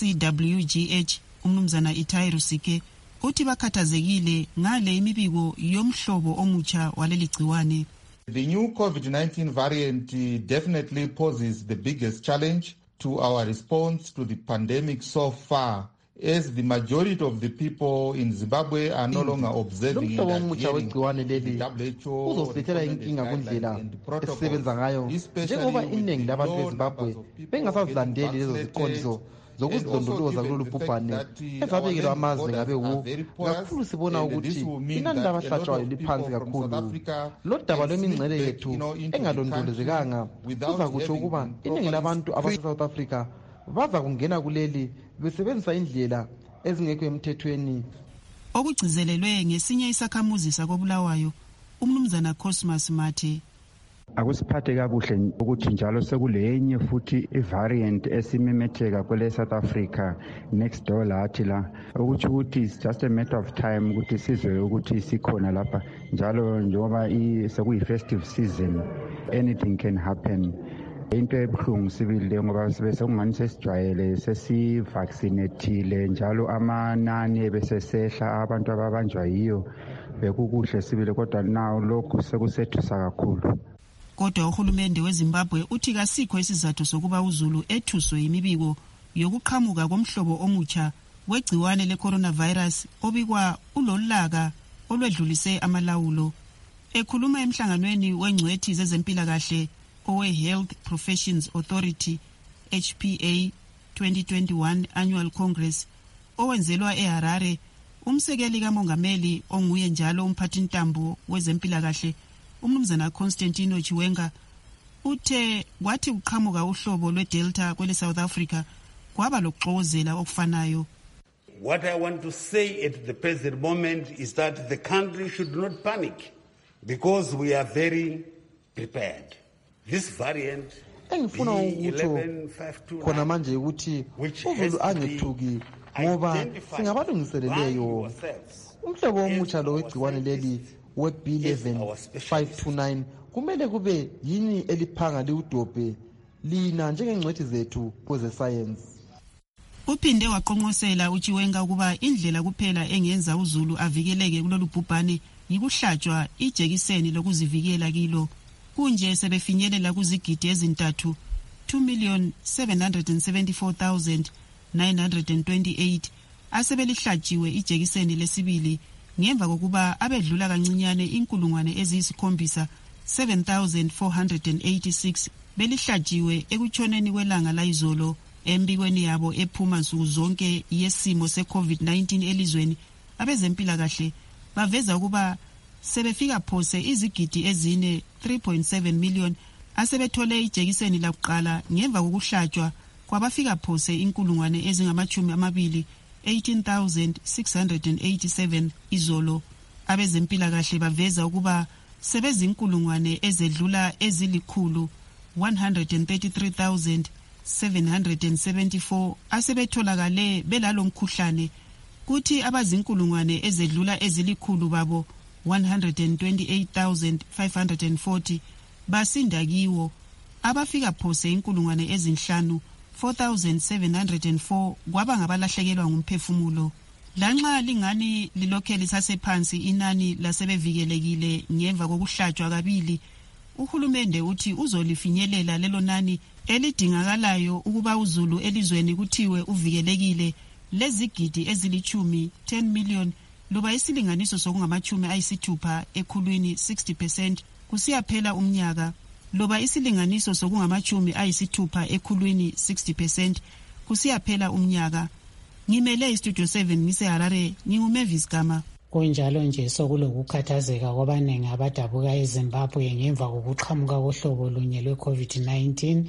CWGH, umnumzana Itai Rusike, uthi bakhathazekile ngale imibiko yomhlobo omutsha waleli gciwane. The new COVID-19 variant definitely poses the biggest challenge to our response to the pandemic so far, as the majority of the people in Zimbabwe are no longer observing lumhlobo omutsha wegciwane leli uzosilethela inkinga kundlela esisebenza ngayo, njengoba iningi labantu beZimbabwe bengasazilandeli lezo ziqondiso zokuzilondoloza kulolu bhubhane ezabekelwa amazwe ngabe wu. Kakhulu sibona ukuthi inani labahlatshwayo liphansi kakhulu. Lo daba lwemingcele yethu engalondolozekanga kuza kutsho ukuba iningi labantu abase-South Africa baza kungena kuleli besebenzisa indlela ezingekho emthethweni. Okugcizelelwe ngesinye isakhamuzi sakobulawayo, umnumzana Cosmas Mathe. Akusiphathe kakuhle ukuthi njalo sekulenye futhi i-variant esimemetheka kwele South Africa next door lathi la, ukuthi it's just a matter of time ukuthi sizwe ukuthi sikhona lapha, njalo njengoba sekuyi-festive season anything can happen. Into ebuhlungu sibili ngoba sekungani sesijwayele sesivaccinatile njalo amanani ebesesehla abantu ababanjwa yiyo bekukuhle sibili, kodwa nawo lokhu sekusethusa kakhulu. Kodwa uhulumende weZimbabwe uthi kasikho isizathu sokuba uZulu ethuswe imibiko yokuqhamuka komhlobo omutsha wegciwane le-coronavirus obikwa ulolaka olwedlulise amalawulo. Ekhuluma emhlanganweni wengcwethi zezempilakahle owe-Health Professions Authority HPA 2021 Annual Congress owenzelwa eHarare, umsekeli kamongameli onguye njalo umphathintambo wezempilakahle umnumzana Constantino Chiwenga uthe kwathi uqhamuka uhlobo lwe-Delta kwele South Africa kwaba lokuxokozela okufanayo. What I want to say at the present moment is that the country should not panic because we are very prepared. This variant engifuna ukutsho khona manje ukuthi uZulu angethuki ngoba singabalungiseleleyo. Umhlobo omutsha lo wegciwane leli we-B11529 kumele kube yini eliphanga liwudobhe lina njengengcwethi zethu kwezesayensi. Uphinde waqonqosela uChiwenga ukuba indlela kuphela engenza uZulu avikeleke kulolu bhubhane yikuhlatshwa ijekiseni lokuzivikela kilo. Kunje sebefinyelela kuzigidi ezintathu 2,774,928 asebelihlatshiwe ijekiseni lesibili ngemva kokuba abedlula kancinyane inkulungwane eziyisi7 7,486 belihlatshiwe ekutshoneni kwelanga layizolo embikweni yabo ephuma nsuku zonke yesimo se-COVID-19 elizweni. Abezempilakahle baveza ukuba sebefika phose izigidi ezine 3.7 million asebethole ijekiseni lakuqala ngemva kokuhlatshwa kwabafika phose inkulungwane ezingama-20 18,687 izolo. Abezempilakahle baveza ukuba sebezinkulungwane ezedlula ezilikhulu 133,774 asebetholakale belalo mkhuhlane, kuthi abazinkulungwane ezedlula ezilikhulu babo 128,540 basinda kiwo. Abafika phose inkulungwane ezinhlanu 4,704 kwaba ngabalahlekelwa ngumphefumulo. Lanxa lingani lilokhe lisasephansi inani lasebevikelekile ngemva kokuhlatshwa kabili, uhulumende uthi uzolifinyelela lelo nani elidingakalayo ukuba uZulu elizweni kuthiwe uvikelekile lezigidi ezilithumi 10 million loba isilinganiso sokungamachumi ayisithupha ekhulwini 60% kusiyaphela umnyaka loba isilinganiso sokungamachumi ayisithupha ekhulwini 60% kusiyaphela umnyaka. Ngimele istudio 7 ngiseHarare, nginguMavis Gama. Kunjalo nje sokulokukhathazeka kwabanengi abadabuka eZimbabwe ngemva kokuqhamuka kohlobo lunye lwe-COVID-19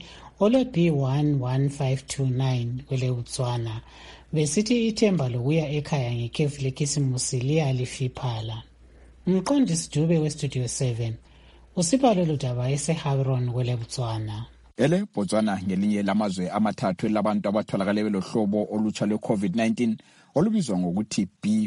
olwe-B11529 kwele Botswana. Besithi ithemba lokuya ekhaya ngekhefu lekhisimusi liyalifiphala. Umqondisi Dube westudio 7 usipha lolu daba eseHabron kwele Botswana. Ele Botswana ngelinye lamazwe amathathu labantu abatholakale belohlobo olutsha lwe-COVID-19 olubizwa ngokuthi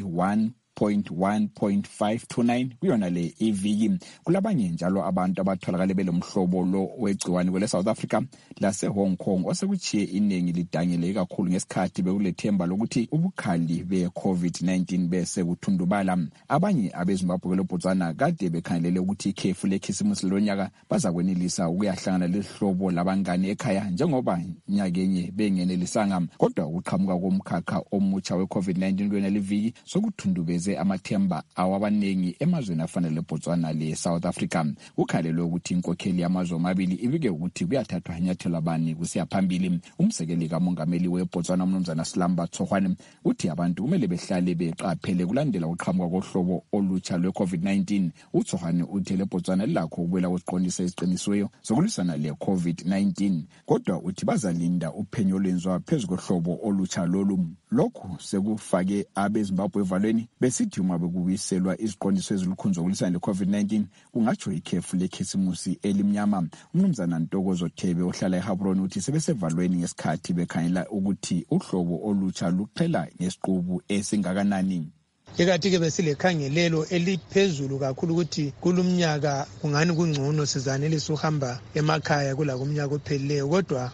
B1.1.529 kuyona le iviki. Kulabanye njalo abantu abatholakale belomhlobo lo wegciwane kwele South Africa lase Hong Kong osekuchiye inengi lidangele kakhulu ngesikhathi bekulethemba lokuthi ubukhali be-COVID-19 bese kuthundubala. Abanye abeZimbabwe kwele Botswana kade bekhangelele ukuthi ikhefu lekhisimusi lonyaka bazakwenelisa ukuyahlangana lehlobo labangane ekhaya njengoba nyakenye bengenelisanga, kodwa ukuqhamuka komkhakha omutsha we-COVID-19 kuyona liviki sokuthundubeza amathemba awabanengi emazweni afana leBotswana le-South Africa. Kukhalelwe ukuthi inkokheli yamazwe amabili ibike ukuthi kuyathathwa inyathelo bani kusiya phambili. Umsekeli kamongameli weBotswana uMnumzana Slamba Tsohwane uthi abantu kumele behlale beqaphele kulandela uqhamuka kohlobo olutsha lwe-COVID-19. uTsohwane uthi leBotswana lakho ukubuela kwesiqondisa esiqinisiweyo sokulwisana le-COVID-19, kodwa uthi bazalinda uphenyo olwenziwa phezu kohlobo olutsha lolu. Lokhu sekufake abeZimbabwe evalweni besithi uma bekubiselwa iziqondiso ezilukhuni zokulwisana le-COVID-19 kungatsho ikhefu lekhisimusi elimnyama. Umnumzana Ntokozo Thebe ohlala eHabron uthi sebesevalweni ngesikhathi bekhangela ukuthi uhlobo olutsha luphela ngesiqubu esingakanani. Ikathi-ke besilekhangelelo eliphezulu kakhulu ukuthi kulumnyaka kungani kungcono sizanelisa uhamba emakhaya kulakumnyaka ophelileyo, kodwa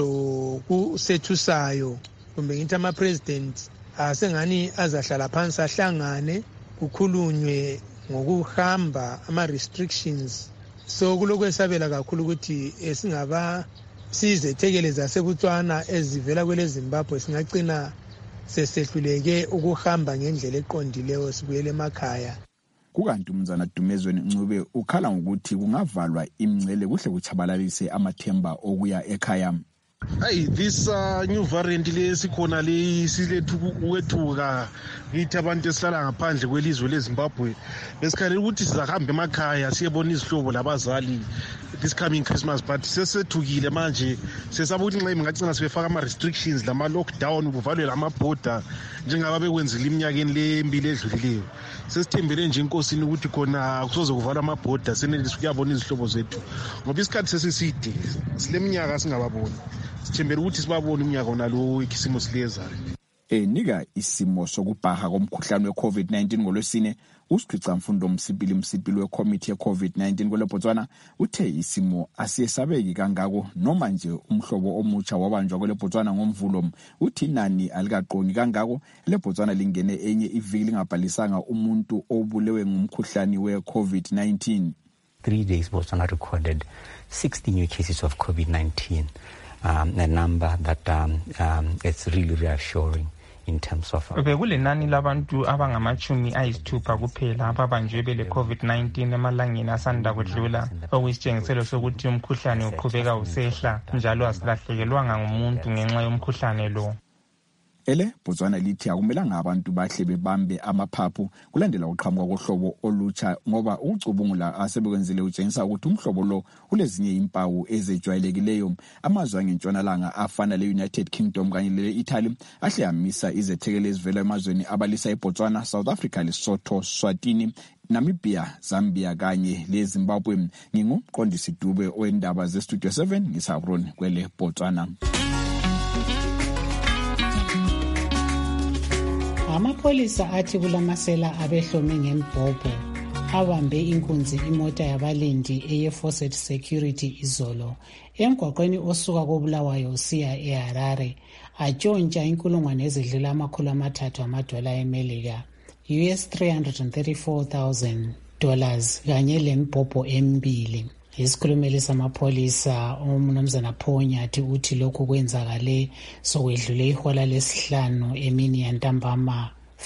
sokulokusethusayo kumbe ngithi ama-president asengani azahlala phansi ahlangane kukhulunywe ngokuhamba ama-restrictions. So kulokwesabela kakhulu ukuthi singaba sizethekele zaseBotswana ezivela kwele Zimbabwe singagcina sesehluleke ukuhamba ngendlela eqondileyo sibuyele emakhaya. Kukanti umnumzana Dumezweni Ncube ukhala ngokuthi kungavalwa imingcele kuhle kuchabalalise amathemba okuya ekhaya. This new variant lesikhona lesilethu ukwethuka ngithi abantu esihlala ngaphandle kwelizwe leZimbabwe besikhalela ukuthi sizahamba emakhaya siyebona izihlobo labazali this coming Christmas, but sesethukile manje sesaba ukuthi nxa ingacina sibefaka ama-restrictions lama-lockdown kuvalwe lamabhoda njengaba bekwenzile iminyakeni lembili edlulileyo. Sesithembele nje inkosini ukuthi khona kusoze kuvalwa amabhoda senelisa ukuyabona izihlobo zethu ngoba isikhathi sesiside sileminyaka singababoni. Sithembele ukuthi sibabone umnyaka onalo ikhisimusi lezayo. Nika isimo sokubhaha komkhuhlane we-COVID-19 ngolwesine, uSigcamfundo Msipili wekomiti ye-COVID-19 kwele Botswana uthe isimo asiyesabeki kangako noma nje umhlobo omutsha wabanjwa kwele Botswana ngomvulo. Uthi inani alikaqoni kangako le Botswana lingene enye iviki lingabhalisanga umuntu obulewe ngumkhuhlane we-COVID-19. 3 days Botswana recorded 60 new cases of COVID-19, a number that it's really reassuring. In terms of bekulenani labantu abangamachumi ayisithupha kuphela ababanjwe bele COVID-19 emalangeni asanda kudlula, okuyisitshengiselo sokuthi umkhuhlane uqhubeka usehla njalo asilahlekelwanga ngumuntu ngenxa yomkhuhlane lo. Ele Botswana lithi akumelanga abantu bahle bebambe amaphaphu kulandela uqhamuka kohlobo olutsha ngoba ukucubungula asebekwenzile utshengisa ukuthi umhlobo lo ulezinye impawu ezejwayelekileyo. Amazwe angentshonalanga afana le-United Kingdom kanye le-Italy ahle amisa izethekeli ezivela emazweni abalisa eBotswana, South Africa, Lesotho, Swatini, Namibia, Zambia kanye leZimbabwe. Ngingumqondisi Dube owendaba zestudio 7 ngisabroni kwele Botswana. Amapholisa athi kulamasela abehlome ngembhobho abambe inkunzi imota yabalindi eye-Fawcett Security izolo emgwaqweni osuka koBulawayo usiya eHarare atshontsha inkulungwane ezidlula $300 amadola eMelika, US $334,000 kanye lembhobho embili. isikhulumeli samapholisa umnumzana Phonyathi uthi lokhu kwenzakale sokwedlule ihola lesihlanu emini yantambama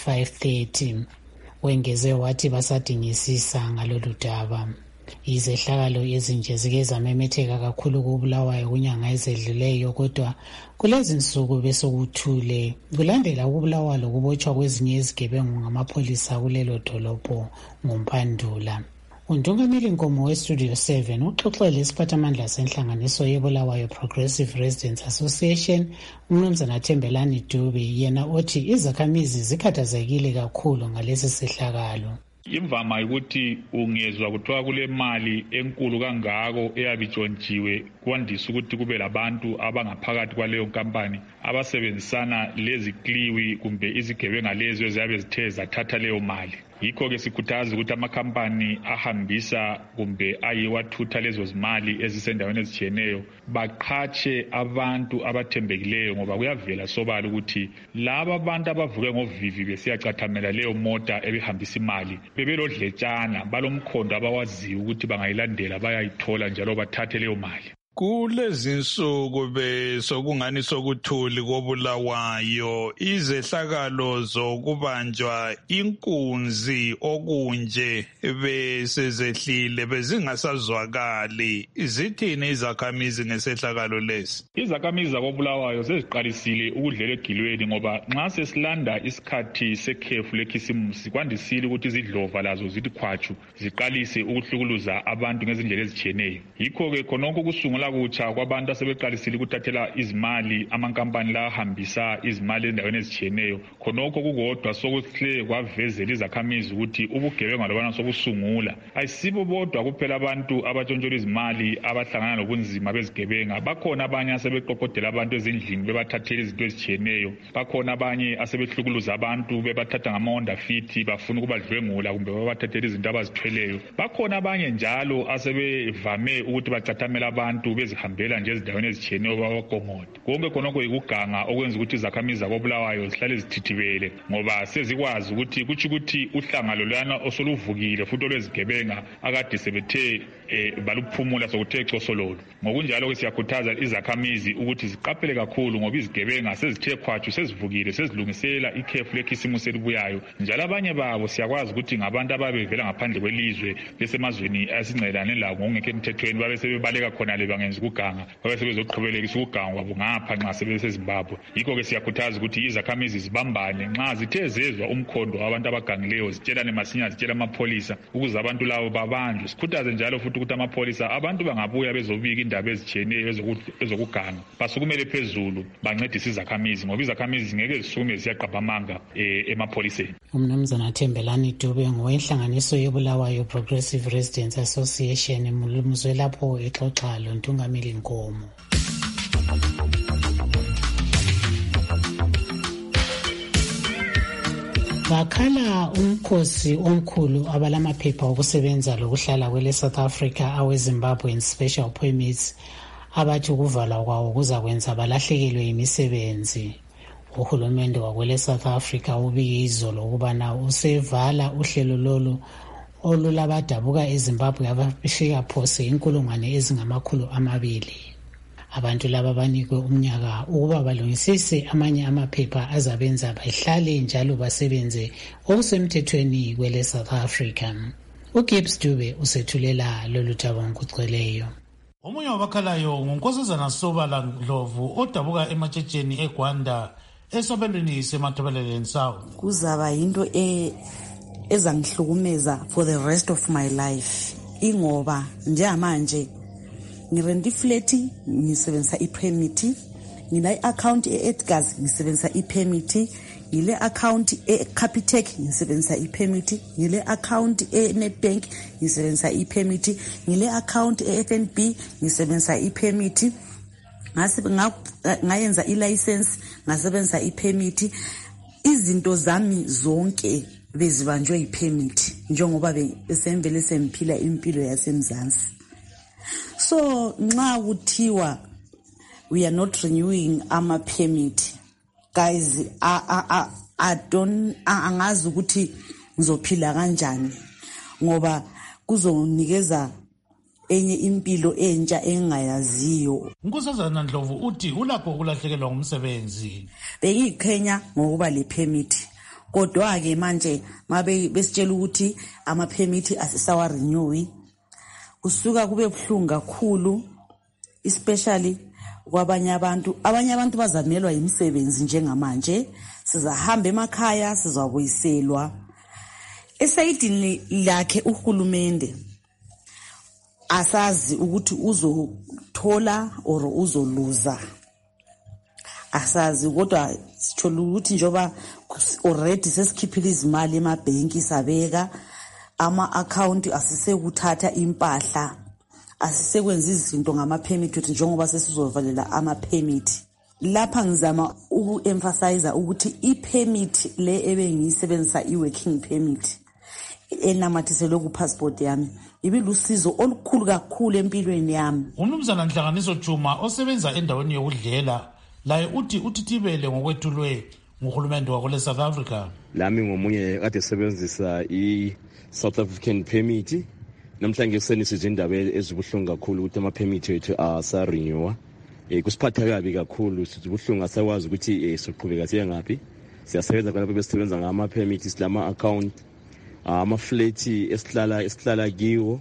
5:30. Wengeze wathi basadingisisa ngalolu daba. Izehlakalo ezinje zike zamemetheka kakhulu kuBulawayo kunyanga ezedluleyo, kodwa kulezi nsuku besokuthule kulandela ukubulawa lokubotshwa kwezinye izigebengu ngamapholisa kulelo dolobho ngoMpandula. Undungameli Nkomo weStudio 7 uxoxele isiphathamandla senhlanganiso yeBulawayo Progressive Residents Association umnumzana Thembelani Dube, yena othi izakhamizi zikhathazekile kakhulu ngalesi sehlakalo. Imvama ukuthi ungezwa kuthiwa kule mali enkulu kangako eyabitshontshiwe kwandisa ukuthi kube labantu abangaphakathi kwaleyo nkampani abasebenzisana lezikliwi kumbe izigebenga lezo eziyabe zithe zathatha leyo mali. Yikho-ke sikhuthaza ukuthi amakhampani ahambisa kumbe ayiwathutha lezo zimali ezisendaweni ezitshiyeneyo baqhatshe abantu abathembekileyo, ngoba kuyavela sobala ukuthi laba abantu abavuke ngovivi besiyacathamela leyo mota ebihambisa imali bebelodletshana, balomkhondo abawaziyo ukuthi bangayilandela bayayithola njalo bathathe leyo mali. Kulezi nsuku besokungani sokuthuli koBulawayo, izehlakalo zokubanjwa inkunzi okunje besezehlile bezingasazwakali. Zithini izakhamizi ngesehlakalo lesi? Izakhamizi zakoBulawayo seziqalisile ukudlela egilweni, ngoba nxa sesilanda isikhathi sekhefu lekhisimusi kwandisile ukuthi izidlova lazo zithi khwatshu ziqalise ukuhlukuluza abantu ngezindlela ezitshiyeneyo. Yikho-ke khonokho kusungula kutsha kwabantu asebeqalisile ukuthathela izimali amankampani la ahambisa izimali endaweni ezitshiyeneyo. Khonokho kukodwa sokuhle kwavezela izakhamizi ukuthi ubugebenga lobana sokusungula ayisibo bodwa kuphela abantu abatshontshola izimali abahlangana nobunzima bezigebenga. Bakhona abanye asebeqoqodela abantu ezindlini bebathathela izinto ezitshiyeneyo. Bakhona abanye asebehlukuluza abantu bebathatha ngama-Honda Fit bafuna ukubadlwengula kumbe bebathathela izinto abazithweleyo. Bakhona abanye njalo asebevame ukuthi bacathamela abantu bezihambela nje ezindaweni ezitshiyeneyo babagongode. Konke khonokho yikuganga okwenza ukuthi izakhamizi zakoBulawayo zihlale zithithibele, ngoba sezikwazi ukuthi kutsho ukuthi uhlangano lwana osoluvukile futhi olwezigebenga akade sebethe baluphumula sokuthe cosololo. Ngokunjalo-ke siyakhuthaza izakhamizi ukuthi ziqaphele kakhulu, ngoba izigebenga sezithe khwatshu sezivukile sezilungisela ikhefu lekhisimusi elibuyayo. Njalo abanye babo siyakwazi ukuthi ngabantu ababevela ngaphandle kwelizwe besemazweni asingcelane lawo ngokungekho emthethweni, babe sebebaleka khona le bangenza ukuganga, babe sebezoqhubelekisa ukuganga kwabo ngapha nxa sebeseZimbabwe. Yikho-ke siyakhuthaza ukuthi izakhamizi zibambane nxa zithe zezwa umkhondo wabantu abagangileyo, zitshelane masinya, zitshela amapholisa ukuze abantu labo babanjwe. Sikhuthaze njalo futhi ukuthi amapholisa abantu bangabuya bezobika indaba ezitshiyeneyo ezokuganga basukumele phezulu bancedise izakhamizi, ngoba izakhamizi zingeke zisukume ziyaqabha amanga emapholiseni. Umnumzana Thembelani Dube ngowenhlanganiso yeBulawayo Progressive Residents Association mulumzwe lapho exoxa lo Ntungameli Nkomo. Bakhala umkhosi omkhulu abalamaphepha okusebenza lokuhlala kwele South Africa aweZimbabwean Special Permits abathi ukuvalwa kwawo kuzakwenza balahlekelwe imisebenzi. Uhulumende wakwele South Africa ubike izolo ukubana usevala uhlelo lolu olulabadabuka eZimbabwe abafika phose 200,000. Abantu laba banikwe umnyaka ukuba balungisise amanye amaphepha azabenza bahlale njalo basebenze okusemthethweni kwele South Africa. uGibbs Dube usethulela lolu daba ngokugcweleyo. Omunye wabakhalayo nguNkosazana Sobala Ndlovu odabuka ematshitsheni eGwanda esobelweni seMatebeleleni South. Kuzaba yinto ezangihlukumeza for the rest of my life. Ingoba njengamanje ngirenti flat ngisebenzisa ipermit, ngina iaccount eEdgars ngisebenzisa ipermit, ngile account eCapitec ngisebenzisa ipermit, ngile account eNetbank ngisebenzisa ipermit, ngile account eFNB ngisebenzisa ipermit. Ngayenza ilicense ngasebenzisa ipermit. Izinto zami zonke bezibanjwe ipermit njengoba besembele semphila impilo yasemzansi. So nxa kuthiwa we are not renewing ama permit, guys, I don't angazi ukuthi ngizophila kanjani ngoba kuzonikeza enye impilo entsha engayaziyo. Nkosazana Ndlovu uthi ulapho ukulahlekelwa ngumsebenzi. Bengiqhenya ngokuba le permit. Kodwa ke manje mabe besitshela ukuthi ama permit asisawa renew. Kusuka kube buhlungu kakhulu, especially kwabanye abantu. Abanye abantu bazamelwa imisebenzi njengamanje. Sizahamba emakhaya, sizabuyiselwa. Esayidini lakhe uhulumende asazi ukuthi uzothola or uzoluza. Asazi kodwa sithola ukuthi njoba already sesikhiphile izimali emabhenki sabeka ama account asisekuthatha impahla, asisekwenza izinto ngama permit ukuthi njengoba sesizovalela ama permit. Lapha ngizama ukuemphasize ukuthi i-permit le ebengiyisebenzisa i-working permit enamathiselwe ku-passport yami ibilusizo olukhulu kakhulu empilweni yami. Umnumzana Nhlanganiso Juma osebenza endaweni yokudlela laye uthi uthithibele ngokwethulwe nguhulumende wakule South Africa. Lami ngomunye kade sebenzisa i-South African permit. Namhlanje kusenisizwe indaba ezibuhlungu kakhulu ukuthi ama-permit ethu asarenewa. Kusiphatha kabi kakhulu, sibuhlungu asakwazi ukuthi soqhubeka siye ngaphi. Siyasebenza khona besebenza ngama permits silama account ama-flat esihlala kiwo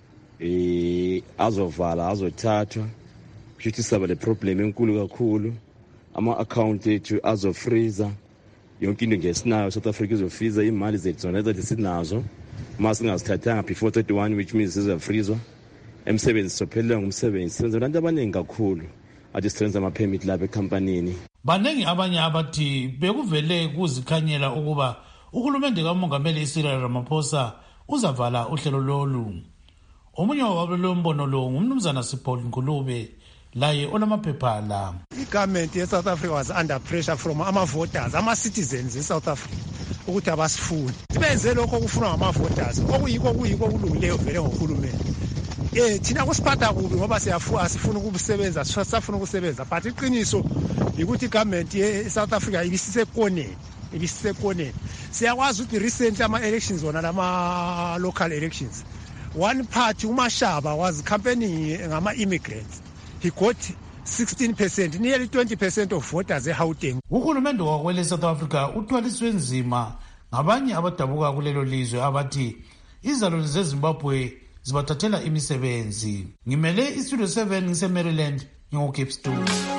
azovala azothathwa. Kushuthi saba le problem enkulu kakhulu. Ama-account ethu azofreeza. Yonke into nje esinayo South Africa izofreeza imali zethu zona ezisinazo. Uma singazithathanga before 31 which means sizofreezwa. Emsebenzi sophelela ngumsebenzi. Senza abantu abaningi kakhulu. Ade sisebenza ama-permit lapha ekampanini. Baningi abanye abathi bekuvele kuzikhanyela ukuba uhulumende kaMongameli Cyril Ramaphosa uzavala uhlelo lolu. Omunye wabelombono lo ngumnumzana Sipho Ngulube laye olamaphepha la. I-government ye-South Africa was under pressure from ama-voters, ama-citizens e-South Africa ukuthi abasifuni. Sibenze lokho okufunwa ngama-voters okuyikho kulungileyo vele ngohulumende. Thina kusiphatha kubi ngoba asifuna ukusebenza, sifuna ukusebenza, but iqiniso ukuthi i-government ye-South Africa ibisisekoneni. Siyakwazi ukuthi recent ama-elections wona lama-local elections, one party uMashaba was campaigning ngama-immigrants. He got 16%, nearly 20% of voters eGauteng. Uhulumende wakwele South Africa uthwaliswe nzima ngabanye abadabuka kulelo lizwe abathi izalwane zeZimbabwe zibathathela imisebenzi. Ngimele iStudio 7 ngise-Maryland ngingu-Cape Stu.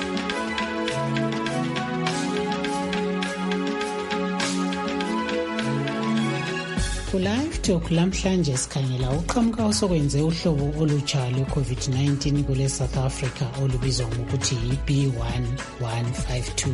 Ku-Live Talk lamhlanje sikhangela uqhamuka osokwenze uhlobo olutsha lwe-COVID-19 kule South Africa olubizwa ngokuthi yi-B11529.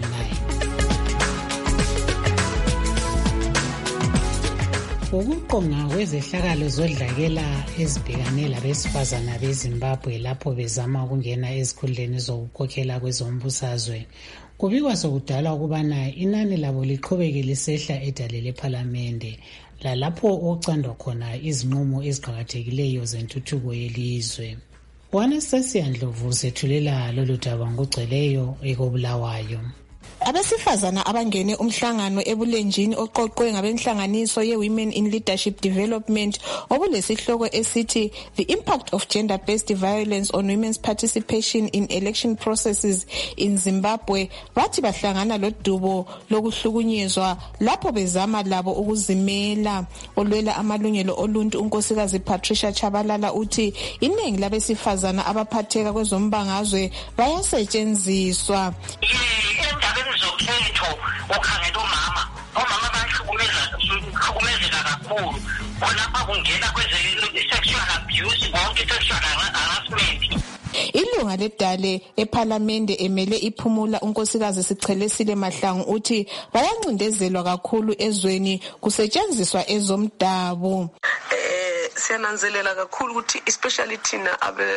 Ukuqonga kwezehlakalo zodlakela ezibhekane labesifazana beZimbabwe lapho bezama ukungena ezikhundleni zokukhokhela kwezombusazwe kubikwa sokudala ukubana inani labo liqhubeke lisehla edale lephalamende lalapho okucandwa khona izinqumo eziqhakathekileyo zentuthuko yelizwe. Anastasia Ndlovu sethulela lolu daba ngokugcweleyo ekobulawayo. Abesifazana abangene umhlangano ebulenjini oqoqwe ngabenhlanganiso ye-Women in Leadership Development obulesihloko esithi The Impact of Gender-Based Violence on Women's Participation in Election Processes in Zimbabwe, bathi bahlangana lodubo lokuhlukunyezwa lapho bezama labo ukuzimela. Olwela amalungelo oluntu unkosikazi Patricia Chabalala uthi iningi labesifazana abaphatheka kwezombangazwe bayasetshenziswa. Zokhetho okhangela omama bahlukumezeka kakhulu khonapha kungena kweze-sexual abuse konke sexual harassment. Ilunga ledale ephalamende emele iphumula unkosikazi Sichelesile Mahlangu uthi bayancindezelwa kakhulu ezweni kusetshenziswa ezomdabu. Siyananzelela kakhulu ukuthi especially thina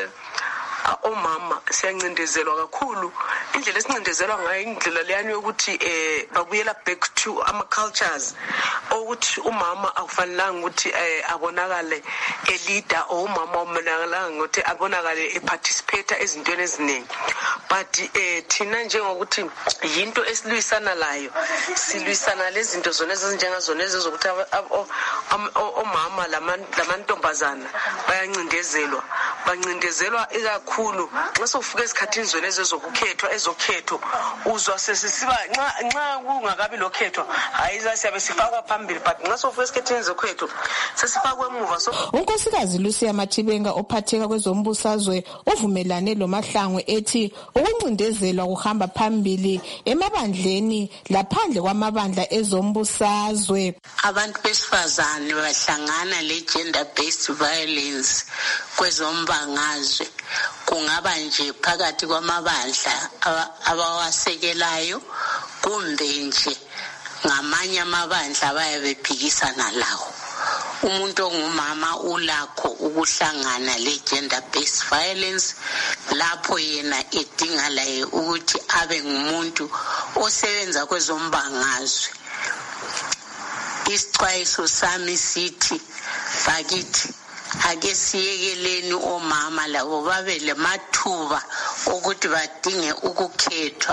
omama siyancindezelwa kakhulu. Indlela esincindezelwa ngayo indlela leyani yokuthi babuyela back to ama cultures ukuthi umama akufanelanga ukuthi abonakale leader or umama ubonakalanga ukuthi abonakale participate ezintweni eziningi. But thina njengokuthi yinto esilwisana layo, silwisana lezi zinto zona ezinjengazona ezokuthi omama lamantombazana bayancindezelwa bancindezelwa ikakhulu nxa sofika esikhathini zona ezokhethwa uzwa sesisiba nxa kungakabi lokhetho hayi siyabe sifakwa phambili but nxa sofika esikhathini zokhethwa sesifakwe emuva. Unkosikazi Lucia Mathibenga ophatheka kwezombusazwe uvumelane loMahlangu ethi ukuncindezelwa kuhamba phambili emabandleni laphandle kwamabandla ezombusazwe. Abantu besifazane bahlangana le-gender based violence kwezombangazwe, kungaba nje phakathi kwamabandla abawasekelayo kumbe nje ngamanye amabandla abayabe bephikisana lawo. Umuntu ongumama ulakho ukuhlangana le-gender based violence lapho yena edinga laye ukuthi abe ngumuntu osebenza kwezombangazwe. Isixwayiso sami sithi bakithi ake siyekeleni omama labo babe lemathuba ukuthi badinge ukukhethwa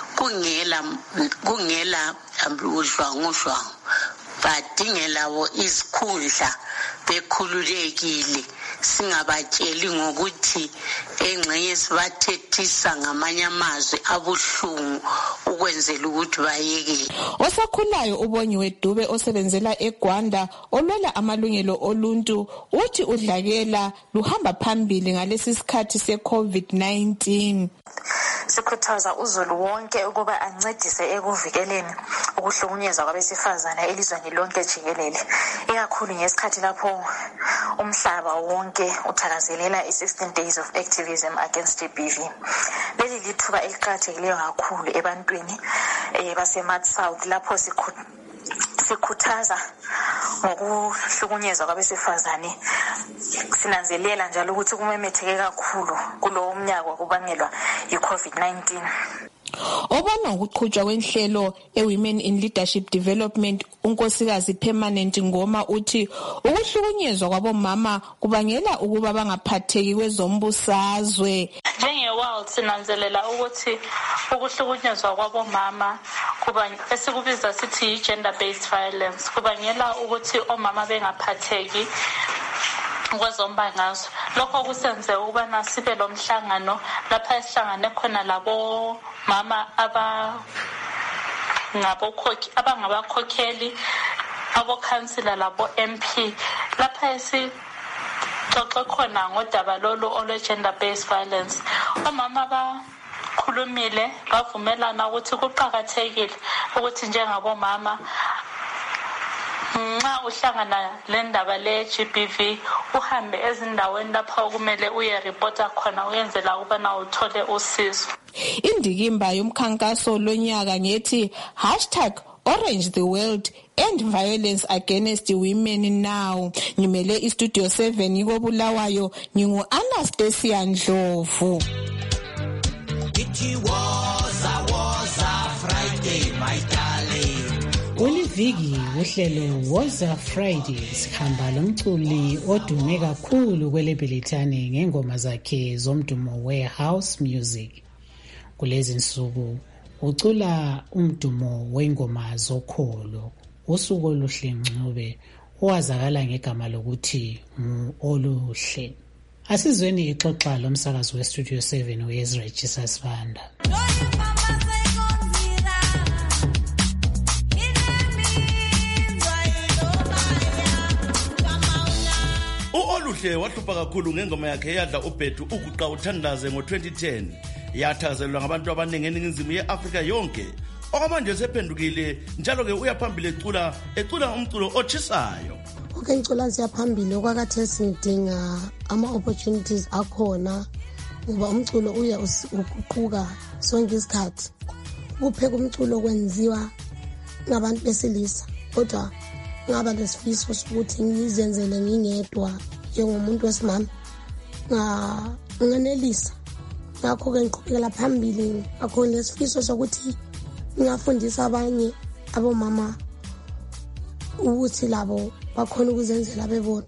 kungela udlwangu, badinge labo izikhundla bekhululekile, singabatsheli ngokuthi engxenye sibathethisa ngamanye amazwi abuhlungu ukwenzela ukuthi bayekele. Osakhulayo uBonyiwe Dube osebenzela eGwanda olwela amalungelo oluntu uthi udlakela luhamba phambili ngalesi sikhathi se-COVID-19. Sikhuthaza uzulu wonke ukuba ancedise ekuvikeleni ukuhlukunyezwa kwabesifazane elizweni lonke jikelele, ikakhulu ngesikhathi lapho umhlaba wonke uthakazelela i-16 days of activism against GBV. Leli lithuba eliqakathekileyo kakhulu ebantwini base-Mad South lapho sikhuthaza ngokuhlukunyezwa kwabesifazane. Sinanzelela njalo ukuthi kumemetheke kakhulu kulowo mnyaka kubangelwa yi-COVID-19. Obona ukuqhutshwa kwenhlelo eWomen in Leadership Development, unkosikazi Permanent Ngoma uthi ukuhlukunyezwa kwabomama kubangela ukuba bangaphatheki kwezombusazwe. Njenge-world sinanzelela ukuthi ukuhlukunyezwa kwabomama esikubiza sithi yi-gender based violence kubangela ukuthi omama bengaphatheki kwezombangazwe. Lokho kusenze ukubana sibe lomhlangano lapha esihlangane khona labo mama abangabakhokheli, abokhansila labo MP, lapha esixoxe khona ngodaba lolu olwe-gender based violence. Omama bakhulumile bavumelana ukuthi kuqakathekile ukuthi njengabomama nxa uhlangana lendaba le-GBV uhambe ezindaweni lapha okumele uyeripota khona uyenzela ukubana uthole usizo. Indikimba yomkhankaso lonyaka ngethi #Orange the World End Violence Against Women Now. Ngimele iStudio 7 ngikobulawayo, ngingu-Anastasia Ndlovu. It was a Friday, my darling. Kuliviki uhlelo Woza Friday sikhamba lomculi odume kakhulu kweleBrithani ngengoma zakhe zomdumo we-house music. Kulezi insuku ucula umdumo wengoma zokholo, usuku oluhle Ncube, owazakala ngegama lokuthi Oluhle. Asizweni ixoxa lomsakazi weStudio 7 uEzra Jesus Vanda. Oluhle wahlupha kakhulu ngengoma yakhe eyadla ubhedu ukuqa uthandaze ngo-2010, yathakazelelwa ngabantu abaningi eningizimu ye-Afrika yonke. Okwamanje sephendukile njalo ke uyaphambili ecula umculo otshisayo. Ngicula siyaphambili okwakathe sidinga ama-opportunities akhona ngoba umculo uya uguquka sonke isikhathi. Kupheka umculo kwenziwa ngabantu besilisa, kodwa ngaba lesifiso sokuthi ngizenzele ngingedwa njengomuntu wesimama nganelisa. Ngakho-ke ngiqhubekela phambili, akho lesifiso sokuthi ngingafundisa abanye abomama ukuthi labo bakhona ukuzenzela bebodwa.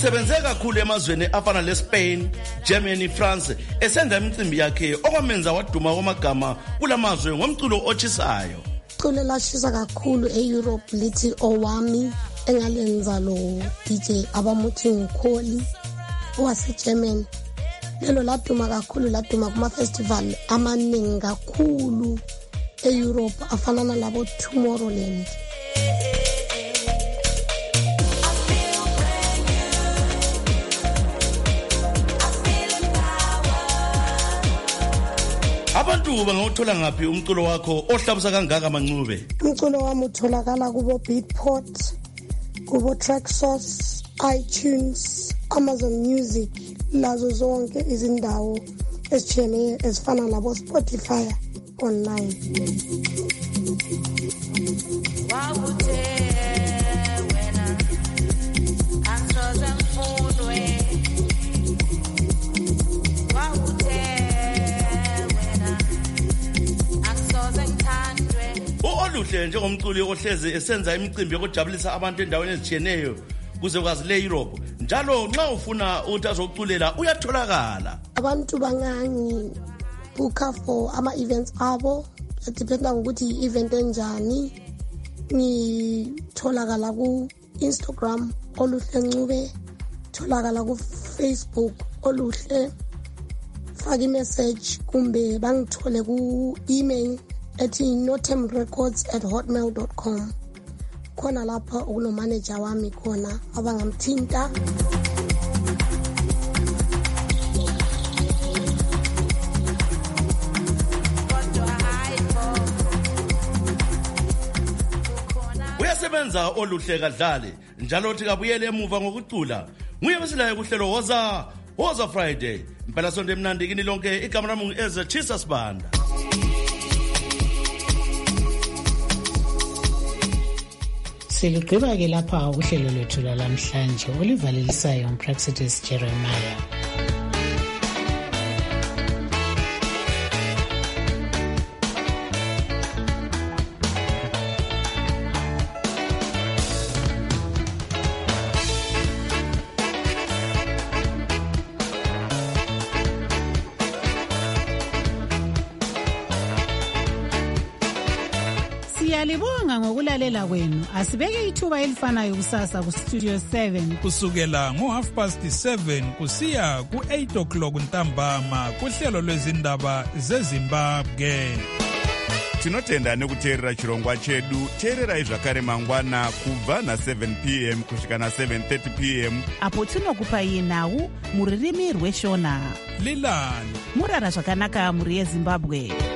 usebenze kakhulu emazweni afana leSpain, Germany, France esenza imicimbi yakhe okwamenza waduma kwamagama kulamazwe ngomculo otshisayo. Iculo lashisa kakhulu eEurope lithi Owami engalenza lo DJ abamuthi nguKholi waseGermany. Lelo laduma kakhulu, laduma kuma festival amaningi kakhulu eEurope afana nalabo Tomorrowland. Abantu bangawuthola ngaphi umculo wakho ohlabusa kangaka Mancube? Umculo wami utholakala kubo Beatport, kubo Traxsource, iTunes, Amazon Music, lazo zonke izindawo ezitshiyeneyo ezifana nabo Spotify online. Oluhle njengomculi ohlezi esenza imicimbi yokujabulisa abantu endaweni ezitshiyeneyo kuze kwazi le Europe, njalo nxa ufuna ukuthi azoculela uyatholakala. Abantu bangangi booka for ama events abo, dependa ngokuthi i-event enjani. Ngitholakala ku Instagram Oluhle Ncube, tholakala ku Facebook Oluhle, faka i-message kumbe bangithole ku email ethi notemrecords@hotmail.com. Khona lapha okunomanager wami khona abangamthinta. Uyasebenza Oluhle kadlali njalo uthi kabuyele emuva ngokucula. Nguye besilaye kuhlelo Woza Friday. Impela sonto emnandi kini lonke, igama lami Eze Chisa Sibanda. Siligqiba ke lapha uhlelo lwethu lamhlanje olivalelisayo uMpraxedes Jeremiah. Siyalibonga ngokulalela kwenu. Asibeke ithuba elifanayo kusasa ku Studio 7 kusukela ngo7:30 kusiya ku8:00 ntambama kuhlelo lwezindaba zeZimbabwe. Tinotenda nekuteerera chirongwa chedu. Teererai zvakare mangwana kubva na7 p.m. kusvika na7:30 p.m. apo tinokupai nhau muririmi rweshona. Lilani murara zvakanaka muri yeZimbabwe.